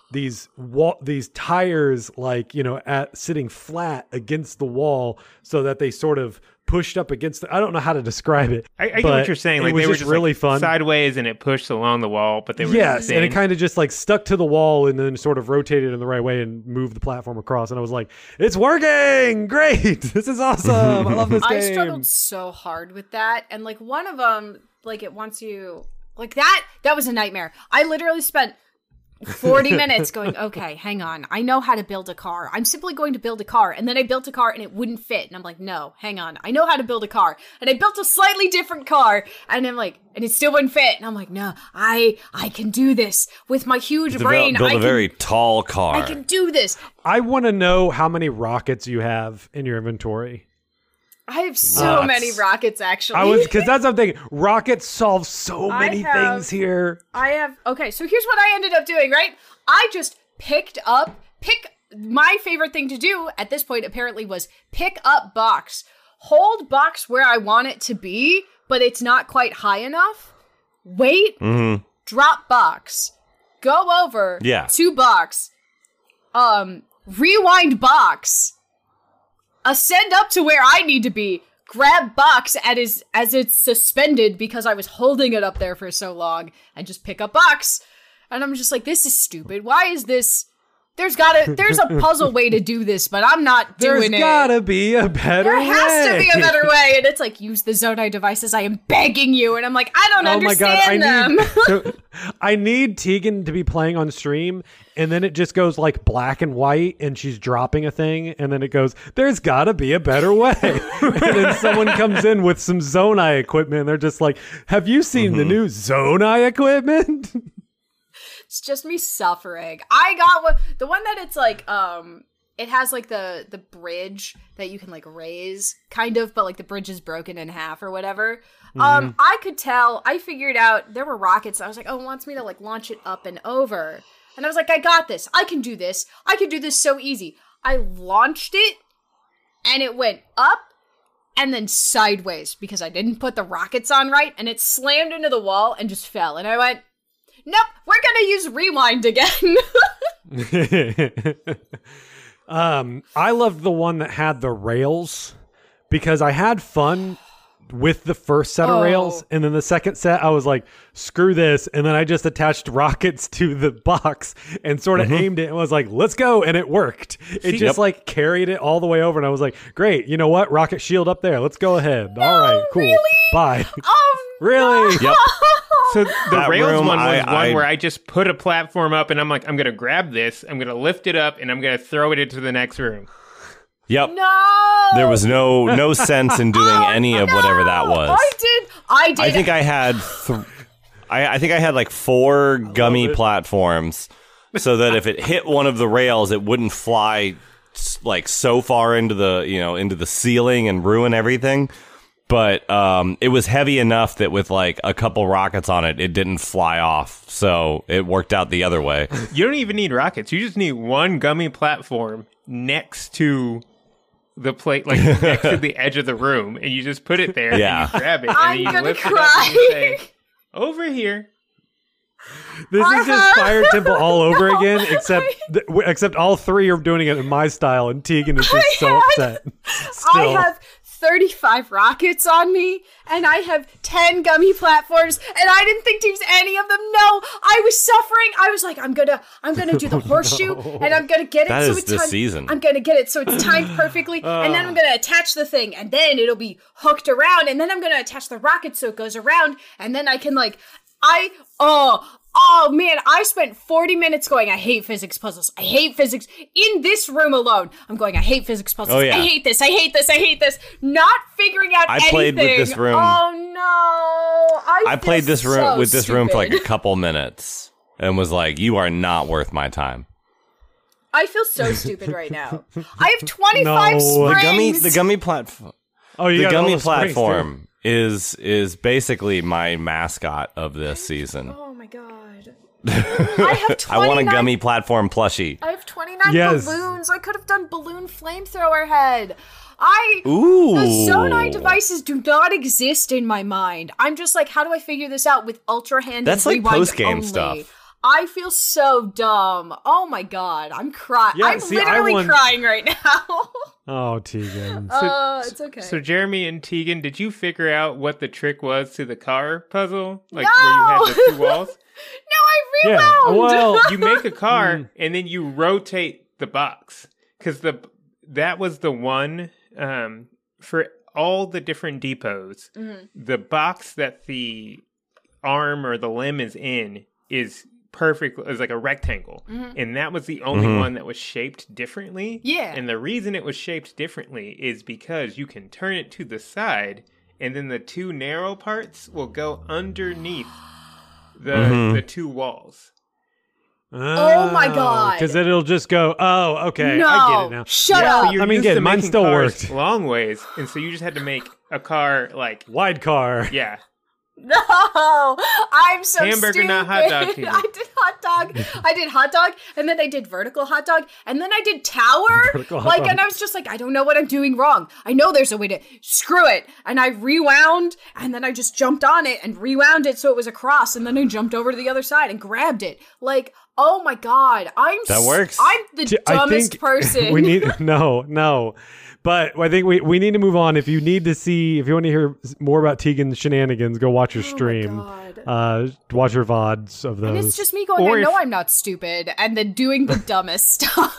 these wall, these tires, like, you know, at sitting flat against the wall so that they sort of pushed up against the, I don't know how to describe it. I, I get what you're saying. Like, it was they were just just really like fun. sideways and it pushed along the wall, but they were yes, thin. and it kind of just like stuck to the wall and then sort of rotated in the right way and moved the platform across. And I was like, it's working! Great! This is awesome! I love this game. I struggled so hard with that, and like one of them, like it wants you, like that. That was a nightmare. I literally spent forty minutes going, okay, hang on. I know how to build a car. I'm simply going to build a car. And then I built a car and it wouldn't fit. And I'm like, no, hang on. I know how to build a car. And I built a slightly different car. And I'm like, and it still wouldn't fit. And I'm like, no, I I can do this with my huge Develop, brain. build I a can, very tall car. I can do this. I want to know how many rockets you have in your inventory. I have so Lots. many rockets, actually. I was, because that's what I'm thinking. Rockets solve so I many have- things here. I have, okay, so here's what I ended up doing, right? I just picked up, pick, my favorite thing to do at this point apparently was pick up box. Hold box where I want it to be, but it's not quite high enough. Wait, Mm-hmm. drop box. Go over Yeah. to box. Um, rewind box. Ascend up to where I need to be. Grab box at his, as it's suspended because I was holding it up there for so long, and just pick up box. And I'm just like, this is stupid. Why is this? There's gotta, there's a puzzle way to do this, but I'm not doing There's it. gotta be a better There way. has to be a better way. And it's like, use the Zonai devices. I am begging you. And I'm like, I don't Oh my god! I understand them. need so, I need Tegan to be playing on stream, and then it just goes like black and white, and she's dropping a thing, and then it goes, "There's got to be a better way." And then someone comes in with some Zonai equipment, and they're just like, "Have you seen Mm-hmm. the new Zonai equipment?" It's just me suffering. I got one, the one that it's like, um, it has like the the bridge that you can like raise, kind of, but like the bridge is broken in half or whatever. Mm-hmm. Um, I could tell. I figured out there were rockets. I was like, oh, it wants me to like launch it up and over, and I was like, I got this. I can do this. I can do this so easy. I launched it, and it went up and then sideways because I didn't put the rockets on right, and it slammed into the wall and just fell. And I went, nope, we're gonna use rewind again. um, I loved the one that had the rails because I had fun with the first set of Oh. rails, and then the second set I was like, screw this, and then I just attached rockets to the box and sort of aimed it and was like, let's go, and it worked. It See- just Yep. like carried it all the way over, and I was like, great, you know what, rocket shield up there, let's go ahead. All right, cool, really? bye. Oh, Really? Yep. So the That Rails room, one was I- one I- where I just put a platform up and I'm like, I'm going to grab this, I'm going to lift it up, and I'm going to throw it into the next room. Yep. no! There was no no sense in doing Oh, any of whatever that was. I did. I did. I think I had, th- I, I think I had like four gummy platforms, so that if it hit one of the rails, it wouldn't fly s- like so far into the you know into the ceiling and ruin everything. But um, it was heavy enough that with like a couple rockets on it, it didn't fly off. So it worked out the other way. You don't even need rockets. You just need one gummy platform next to the plate, like next to the edge of the room, and you just put it there Yeah. and you grab it, and I'm then you gonna lift it up and you cry. say, over here. This I is just have- Fire Temple all over again, except th- w- except all three are doing it in my style, and Tegan is just so I upset. Still. I have thirty-five rockets on me, and I have ten gummy platforms, and I didn't think to use any of them. No, I was suffering. I was like, I'm gonna, I'm gonna do the horseshoe, and I'm gonna get it That so is it's this timed- season. I'm gonna get it so it's timed perfectly, and then I'm gonna attach the thing, and then it'll be hooked around, and then I'm gonna attach the rocket so it goes around, and then I can like, I oh. Oh man, I spent forty minutes going, I hate physics puzzles. I hate physics. In this room alone, I'm going, I hate physics puzzles. Oh, yeah. I hate this. I hate this. I hate this. Not figuring out I anything. played with this room- Oh no. I, I feel played this room so with this room for like a stupid. couple minutes and was like, "You are not worth my time." I feel so stupid right now. I have twenty-five No. springs. The gummy, the gummy platform. oh, you the got all gummy the springs, too. platform is is basically my mascot of this season. Oh my god. I have twenty-nine. I want a gummy platform plushie. I have twenty-nine Yes. balloons. I could have done balloon flamethrower head. I Ooh. The Zonai devices do not exist in my mind. I'm just like, how do I figure this out with Ultra Hand? That's and like Rewind post-game only? stuff. I feel so dumb. Oh my god, I'm crying. Yeah, I'm see, I literally want- crying right now. Oh, Tegan. uh, it's okay. So Jeremy and Tegan, did you figure out what the trick was to the car puzzle? Like No! where you had the two walls? no, I Yeah, rewound. well, You make a car Mm. and then you rotate the box. Because the that was the one um, for all the different depots. Mhm. The box that the arm or the limb is in is perfect, is like a rectangle. Mhm. And that was the only Mhm. one that was shaped differently. Yeah. And the reason it was shaped differently is because you can turn it to the side and then the two narrow parts will go underneath the Mhm. the two walls. Oh my God. Because then it'll just go, oh, okay, no, I get it now. shut Yeah, up. So you're I mean, used again, to mine making still cars worked. long ways, and so you just had to make a car like Wide car. yeah. No, I'm so Hamburger, stupid. not hot dog, Tegan. I did hot dog. I did hot dog, and then I did vertical hot dog, and then I did tower. Vertical hot Like, dog. and I was just like, I don't know what I'm doing wrong. I know there's a way to screw it, and I rewound, and then I just jumped on it and rewound it so it was a cross, and then I jumped over to the other side and grabbed it. Like, oh my god, I'm That s- works. I'm the T- I dumbest think person. we need no, no. But I think we, we need to move on. If you need to see, if you want to hear more about Tegan's shenanigans, go watch her Oh my stream. God. Uh, watch her V O Ds of those. and it's just me going, Or I know if- I'm not stupid, and then doing the dumbest stuff.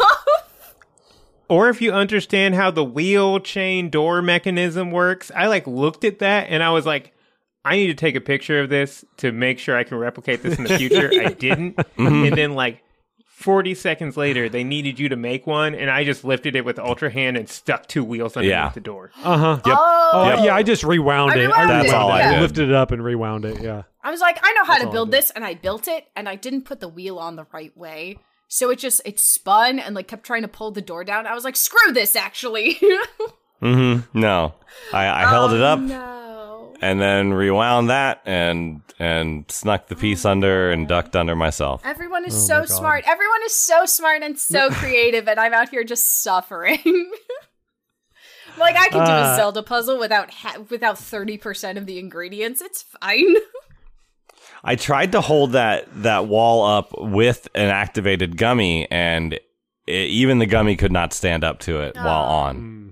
Or if you understand how the wheel chain door mechanism works, I like looked at that and I was like, I need to take a picture of this to make sure I can replicate this in the future. I didn't. And then like forty seconds later, they needed you to make one, and I just lifted it with Ultra Hand and stuck two wheels underneath Yeah. the door. uh huh. Yep. Oh, Oh yeah, I just rewound I it. rewound That's it. all I I did. lifted it up and rewound it. Yeah. I was like, I know how That's to all I build did. this, and I built it, and I didn't put the wheel on the right way. So it just, it spun and like kept trying to pull the door down. I was like, screw this, actually. Mm-hmm. No, I, I held it up Oh, No. and then rewound that and and snuck the piece under and ducked under myself. Everyone is Oh so my God. smart. Everyone is so smart and so creative, and I'm out here just suffering. Like, I can do Uh, a Zelda puzzle without ha- without thirty percent of the ingredients. It's fine. I tried to hold that that wall up with an activated gummy, and it, even the gummy could not stand up to it while Oh. on.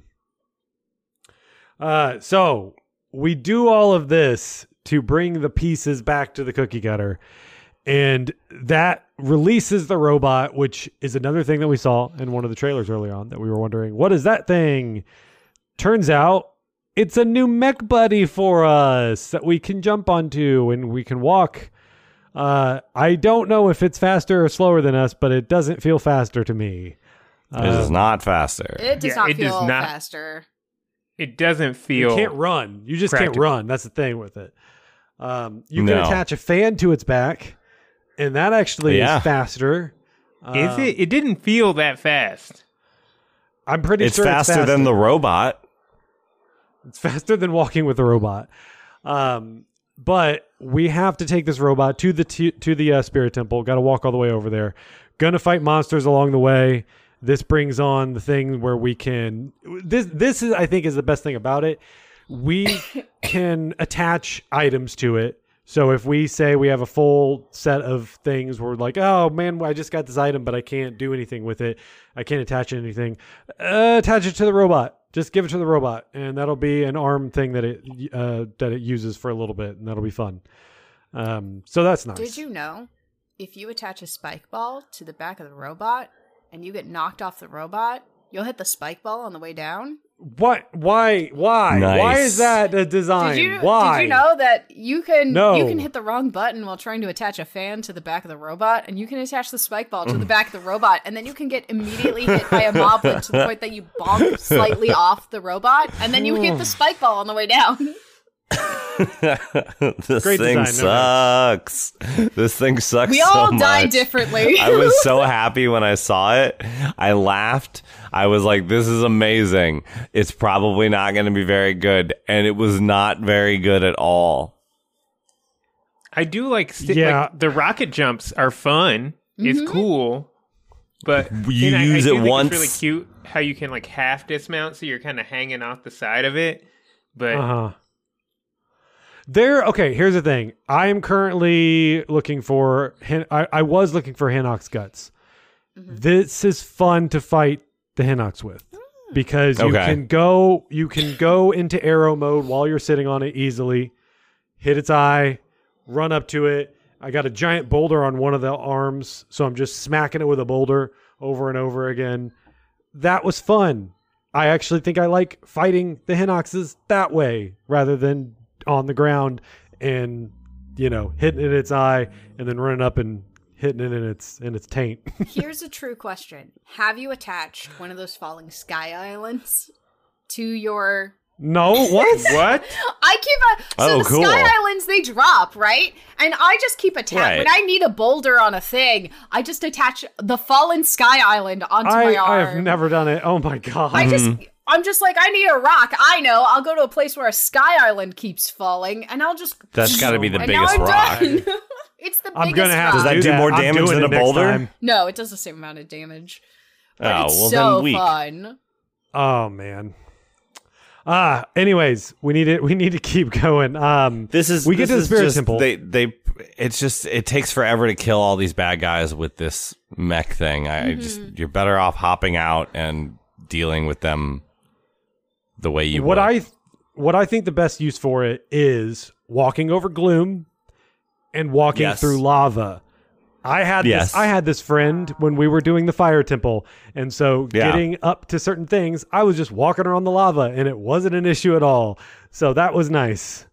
Uh, so we do all of this to bring the pieces back to the cookie cutter, and that releases the robot, which is another thing that we saw in one of the trailers early on that we were wondering, what is that thing? Turns out it's a new mech buddy for us that we can jump onto and we can walk. Uh, I don't know if it's faster or slower than us, but it doesn't feel faster to me. It is not faster. It does Yeah, not it does feel not- faster. It doesn't You feel can't run. You just can't practical. run. That's the thing with it. Um, you can No. attach a fan to its back, and that actually Yeah. is faster. Is Um, it? It didn't feel that fast. I'm pretty It's sure faster, it's faster than the robot. It's faster than walking with a robot. Um, but we have to take this robot to the t- to the uh, spirit temple. Got to walk all the way over there. Gonna fight monsters along the way. This brings on the thing where we can. This this is I think is the best thing about it. We can attach items to it. So if we say we have a full set of things, we're like, oh man, I just got this item, but I can't do anything with it. I can't attach anything. Uh, attach it to the robot. Just give it to the robot, and that'll be an arm thing that it uh, that it uses for a little bit, and that'll be fun. Um, so that's nice. Did you know if you attach a spike ball to the back of the robot and you get knocked off the robot, you'll hit the spike ball on the way down? What? Why? Why? Nice. Why is that a design? Did you Why? did you know that you can No. you can hit the wrong button while trying to attach a fan to the back of the robot, and you can attach the spike ball to the back of the robot, and then you can get immediately hit by a moblin to the point that you bonk slightly off the robot, and then you hit the spike ball on the way down. This Great thing design, no sucks. This thing sucks. We so all die much. differently. I was so happy when I saw it. I laughed. I was like, this is amazing. It's probably not going to be very good. And it was not very good at all. I do like, sti- Yeah. like the rocket jumps are fun. It's cool, but You and I- I use do it think once. It's really cute how you can like half dismount, so you're kind of hanging off the side of it. But Uh huh. There. Okay, here's the thing. I am currently looking for. Hin- I, I was looking for Hinox guts. Mm-hmm. This is fun to fight the Hinox with because you Okay. can go. You can go into arrow mode while you're sitting on it easily. Hit its eye, run up to it. I got a giant boulder on one of the arms, so I'm just smacking it with a boulder over and over again. That was fun. I actually think I like fighting the Hinoxes that way rather than on the ground and, you know, hitting it in its eye and then running up and hitting it in its in its taint. Here's a true question. Have you attached one of those falling sky islands to your... No, what? What? I keep a... So Oh, the cool. sky islands, they drop, right? And I just keep attaching... Right. When I need a boulder on a thing, I just attach the fallen sky island onto I, my arm. I have never done it. Oh my god. I just... I'm just like, I need a rock. I know. I'll go to a place where a sky island keeps falling, and I'll just... That's got to be the and now biggest I'm rock. done. It's the I'm biggest gonna have rock. Does that to do that. more I'm damage doing than it a next boulder? time. No, it does the same amount of damage. But Oh, it's well, so then weak. fun. Oh man. Ah, anyways, we need to we need to keep going. Um This is we get this to the is Spirit just- Temple. They they it's just it takes forever to kill all these bad guys with this mech thing. I Mm-hmm. just you're better off hopping out and dealing with them the way you what would. I what I think the best use for it is walking over gloom and walking Yes. through lava. I had Yes. this I had this friend when we were doing the fire temple, and so Yeah. getting up to certain things, I was just walking around the lava and it wasn't an issue at all. So that was nice.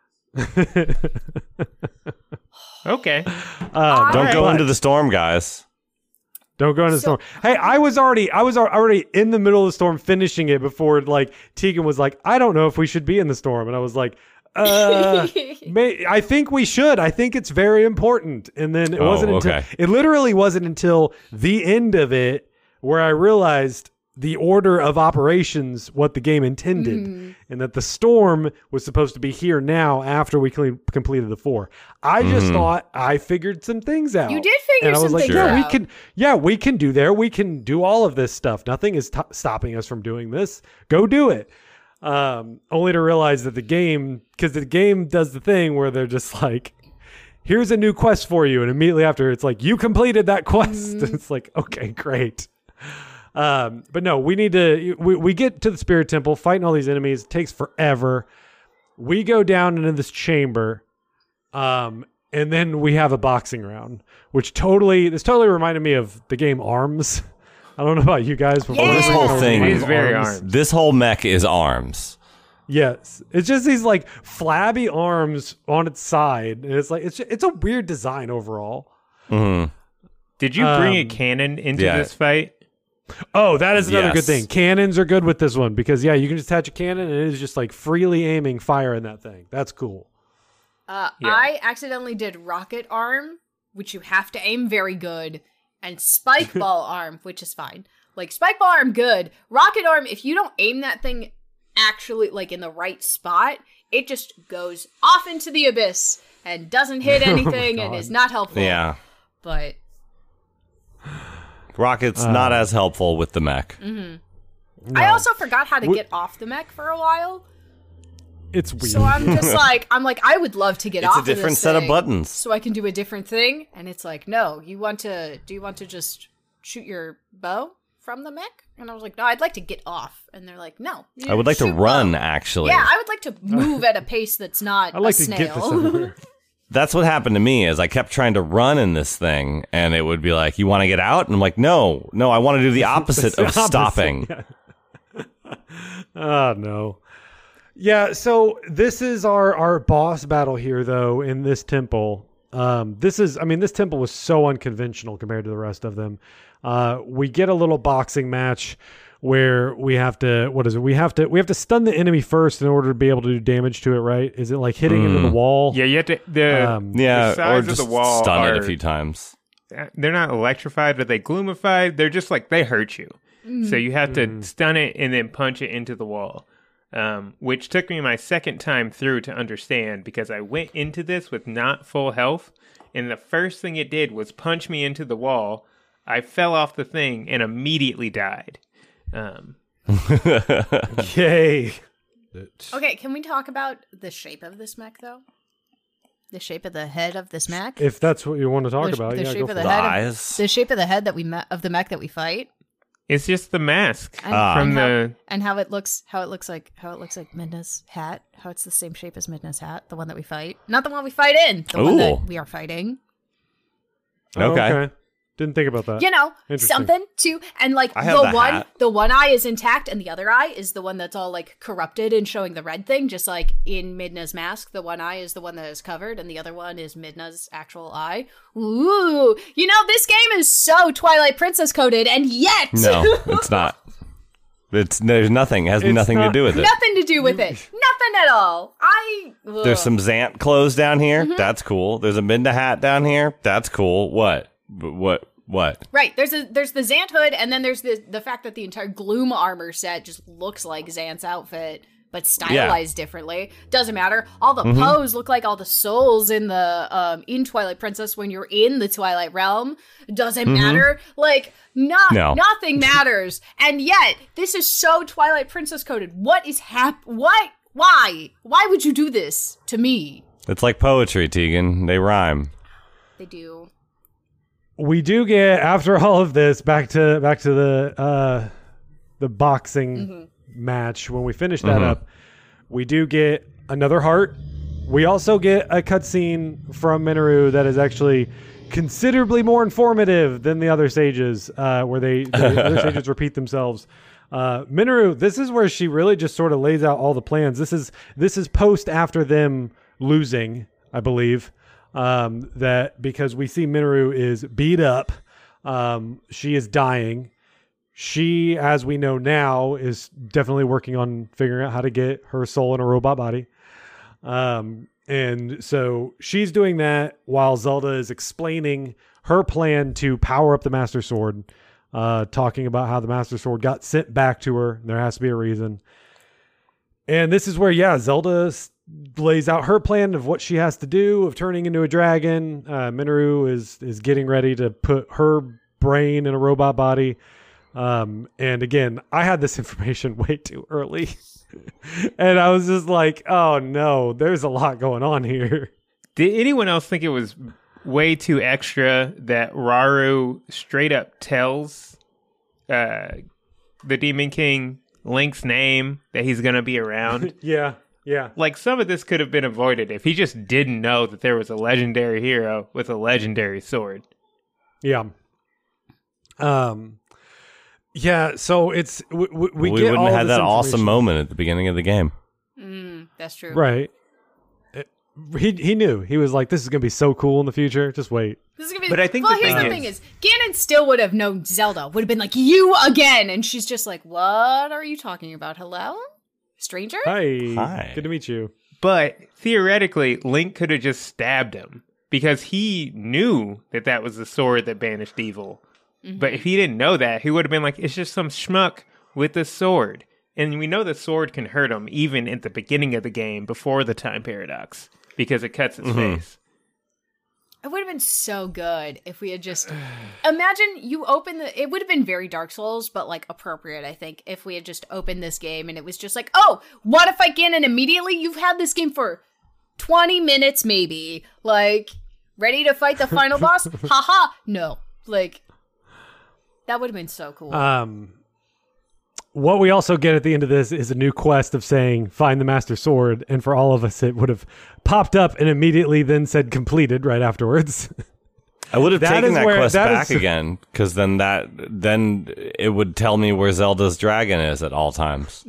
Okay. Uh, Don't go but- into the storm, guys. Don't go into the storm. Hey, I was already I was al- already in the middle of the storm finishing it before like Tegan was like, I don't know if we should be in the storm. And I was like, uh may, I think we should. I think it's very important. And then it Oh, wasn't until okay. it literally wasn't until the end of it where I realized the order of operations, what the game intended, and that the storm was supposed to be here now after we cle- completed the four. I just Mm-hmm. thought I figured some things out. You did figure and I was some like, things yeah, out. we can, yeah, we can do there. We can do all of this stuff. Nothing is t- stopping us from doing this. Go do it. Um, only to realize that the game, because the game does the thing where they're just like, here's a new quest for you. And immediately after, it's like, you completed that quest. Mm-hmm. It's like, okay, great. Um, but no, we need to, we, we get to the Spirit Temple, fighting all these enemies. It takes forever. We go down into this chamber. Um, and then we have a boxing round, which totally, this totally reminded me of the game Arms. I don't know about you guys. But Yeah. This whole thing It is very arms. This whole mech is arms. Yes, it's just these like flabby arms on its side, and it's like it's it's a weird design overall. Mhm. Did you bring a Um, cannon into yeah. this fight? Oh, that is another good Yes. thing. Cannons are good with this one because yeah, you can just attach a cannon and it is just like freely aiming fire in that thing. That's cool. Uh, Yeah. I accidentally did rocket arm, which you have to aim very good, and spike ball arm, which is fine. Like spike ball arm, good. Rocket arm, if you don't aim that thing actually like in the right spot, it just goes off into the abyss and doesn't hit anything and God. is not helpful. Yeah. But Rocket's not as helpful with the mech. I also forgot how to get off the mech for a while. It's weird. So I'm just like, I'm like, I would love to get It's off a of this different set of thing buttons. so I can do a different thing. And it's like, no, you want to, do you want to just shoot your bow from the mech? And I was like, no, I'd like to get off. And they're like, no. you I would like to shoot run, bow. actually. Yeah, I would like to move at a pace that's not I like a to snail. get this somewhere. That's what happened to me is I kept trying to run in this thing and it would be like, you want to get out? And I'm like, no, no, I want to do the opposite of Opposite, stopping. yeah. Oh no. Yeah, so this is our our boss battle here though in this temple. Um this is I mean this temple was so unconventional compared to the rest of them. Uh we get a little boxing match where we have to what is it? We have to we have to stun the enemy first in order to be able to do damage to it, right? Is it like hitting into the wall? Yeah, you have to. The, Um, Yeah, the sides or just of the wall stun are, it a few times. They're not electrified, but they gloomified. They're just like they hurt you. So you have to stun it and then punch it into the wall, um, which took me my second time through to understand because I went into this with not full health, and the first thing it did was punch me into the wall. I fell off the thing and immediately died. Um, Yay. it. Okay, can we talk about the shape of this mech, though? The shape of the head of this mech? If that's what you want to talk the, about, the yeah, shape go of for the it. The head eyes. Of, the shape of the head that we me- of the mech that we fight. It's just the mask And, Ah. from and how, the. and how it looks how it looks like how it looks like Midna's hat. How it's the same shape as Midna's hat, the one that we fight. Not the one we fight in, the one Ooh. that we are fighting. Oh, Okay. Didn't think about that. You know, Interesting. something to and like I have the the one hat. the one eye is intact and the other eye is the one that's all like corrupted and showing the red thing, just like in Midna's mask. The one eye is the one that is covered and the other one is Midna's actual eye. Ooh. You know, this game is so Twilight Princess coded, and yet No, it's not. It's there's nothing. It has It's nothing not- to do with it. nothing to do with it. Nothing at all. I ugh. There's some Zant clothes down here. Mm-hmm. That's cool. There's a Midna hat down here. That's cool. What? B- What? What? Right, there's a there's the Zant hood, and then there's the the fact that the entire Gloom armor set just looks like Zant's outfit, but stylized differently. Doesn't matter. All the Mm-hmm. pose look like all the souls in the um in Twilight Princess when you're in the Twilight Realm. Doesn't matter. Like not Mm-hmm. No. nothing matters. And yet this is so Twilight Princess coded. What is hap? What? Why? Why would you do this to me? It's like poetry, Tegan. They rhyme. They do. We do get, after all of this, back to back to the uh, the boxing Mm-hmm. match. When we finish that up, we do get another heart. We also get a cutscene from Minoru that is actually considerably more informative than the other sages, uh, where they the other sages repeat themselves. Uh, Minoru, this is where she really just sort of lays out all the plans. This is this is post after them losing, I believe. Um, that because we see Minoru is beat up, um, she is dying. She, as we know now, is definitely working on figuring out how to get her soul in a robot body. Um, and so she's doing that while Zelda is explaining her plan to power up the Master Sword, uh, talking about how the Master Sword got sent back to her. There has to be a reason. And this is where, yeah, Zelda s- lays out her plan of what she has to do of turning into a dragon. Uh, Minoru is is getting ready to put her brain in a robot body. Um, and again, I had this information way too early. And I was just like, oh no, there's a lot going on here. Did anyone else think it was way too extra that Rauru straight up tells uh, the Demon King Link's name, that he's going to be around? Yeah, yeah. Like, some of this could have been avoided if he just didn't know that there was a legendary hero with a legendary sword. Yeah. Um, yeah, so it's, we, we, we, We get wouldn't all have had this that awesome information. moment at the beginning of the game. Mm, that's true. Right. It- he he knew. He was like, this is going to be so cool in the future. Just wait. This is gonna be, But I think well, the here's thing the is- thing is, Ganon still would have known Zelda. Would have been like, you again, and she's just like, what are you talking about? Hello, stranger? Hi. Hi. Good to meet you. But theoretically, Link could have just stabbed him because he knew that that was the sword that banished evil. But if he didn't know that, he would have been like, it's just some schmuck with a sword. And we know the sword can hurt him even at the beginning of the game before the time paradox because it cuts its face. It would have been so good if we had just imagine you open the. It would have been very Dark Souls, but like appropriate, I think, if we had just opened this game and it was just like, oh, what if I get in immediately? You've had this game for twenty minutes, maybe, like ready to fight the final boss. Haha, no, like that would have been so cool. Um, what we also get at the end of this is a new quest of saying, find the Master Sword. And for all of us, it would have popped up and immediately then said completed right afterwards. I would have That taken is that where- quest that back is- again, because then that then it would tell me where Zelda's dragon is at all times.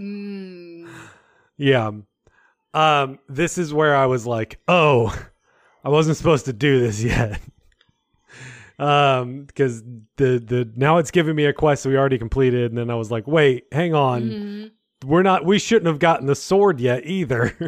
Yeah. Um, this is where I was like, oh, I wasn't supposed to do this yet. Um, because the, the, now it's giving me a quest we already completed. And then I was like, wait, hang on. We're not, we shouldn't have gotten the sword yet either.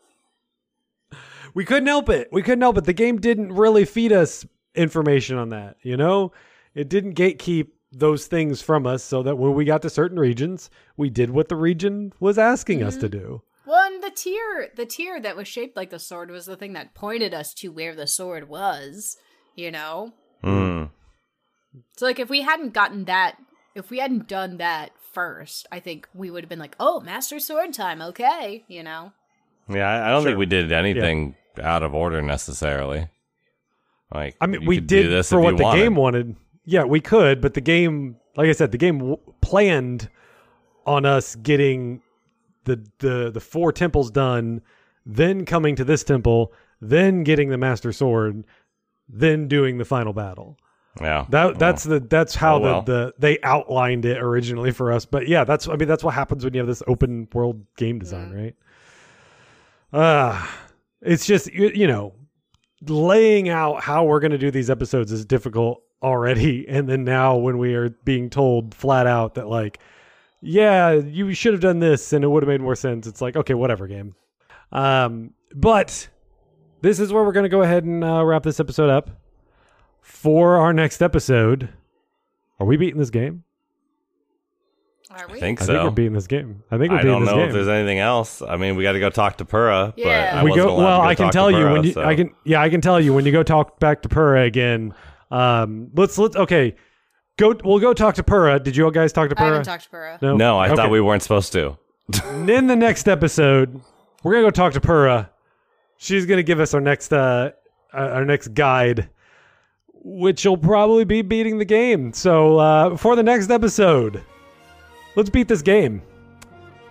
We couldn't help it. We couldn't help it. The game didn't really feed us information on that. You know, it didn't gatekeep those things from us so that when we got to certain regions, we did what the region was asking us to do. Well, and the tier, the tier that was shaped like the sword was the thing that pointed us to where the sword was, you know? Mm. So, like, if we hadn't gotten that, if we hadn't done that first, I think we would have been like, oh, Master Sword time, okay, you know? Yeah, I I don't Sure. think we did anything out of order necessarily. Like, I mean, you we could do did this for if what you the wanted. game wanted. Yeah, we could, but the game, like I said, the game w- planned on us getting the the the four temples done, then coming to this temple, then getting the Master Sword, then doing the final battle. Yeah, That that's the that's how Oh, well. the, the they outlined it originally for us. But yeah, that's I mean that's what happens when you have this open world game design, right? Uh it's just you, you know, laying out how we're going to do these episodes is difficult already, and then now when we are being told flat out that like, yeah, you should have done this and it would have made more sense, it's like, okay, whatever, game. Um but this is where we're going to go ahead and uh, wrap this episode up. For our next episode, are we beating this game? Are we? I think I so. think we're beating this game. I think we're I beating don't this know game. if there's anything else. I mean, we got to go talk to Pura, Yeah. but I we wasn't go allowed well. to go I can talk tell to you Pura, when you. so- I can. Yeah, I can tell you when you go talk back to Pura again. Um, let's let's okay. Go. We'll go talk to Pura. Did you guys talk to I Pura? haven't talked to Pura. No. No, I Okay. thought we weren't supposed to. And in the next episode, we're gonna go talk to Pura. She's gonna give us our next uh uh, our next guide, which will probably be beating the game. So uh, for the next episode, let's beat this game.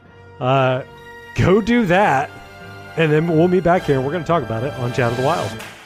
Uh, go do that, and then we'll meet back here. We're gonna talk about it on Chat of the Wild.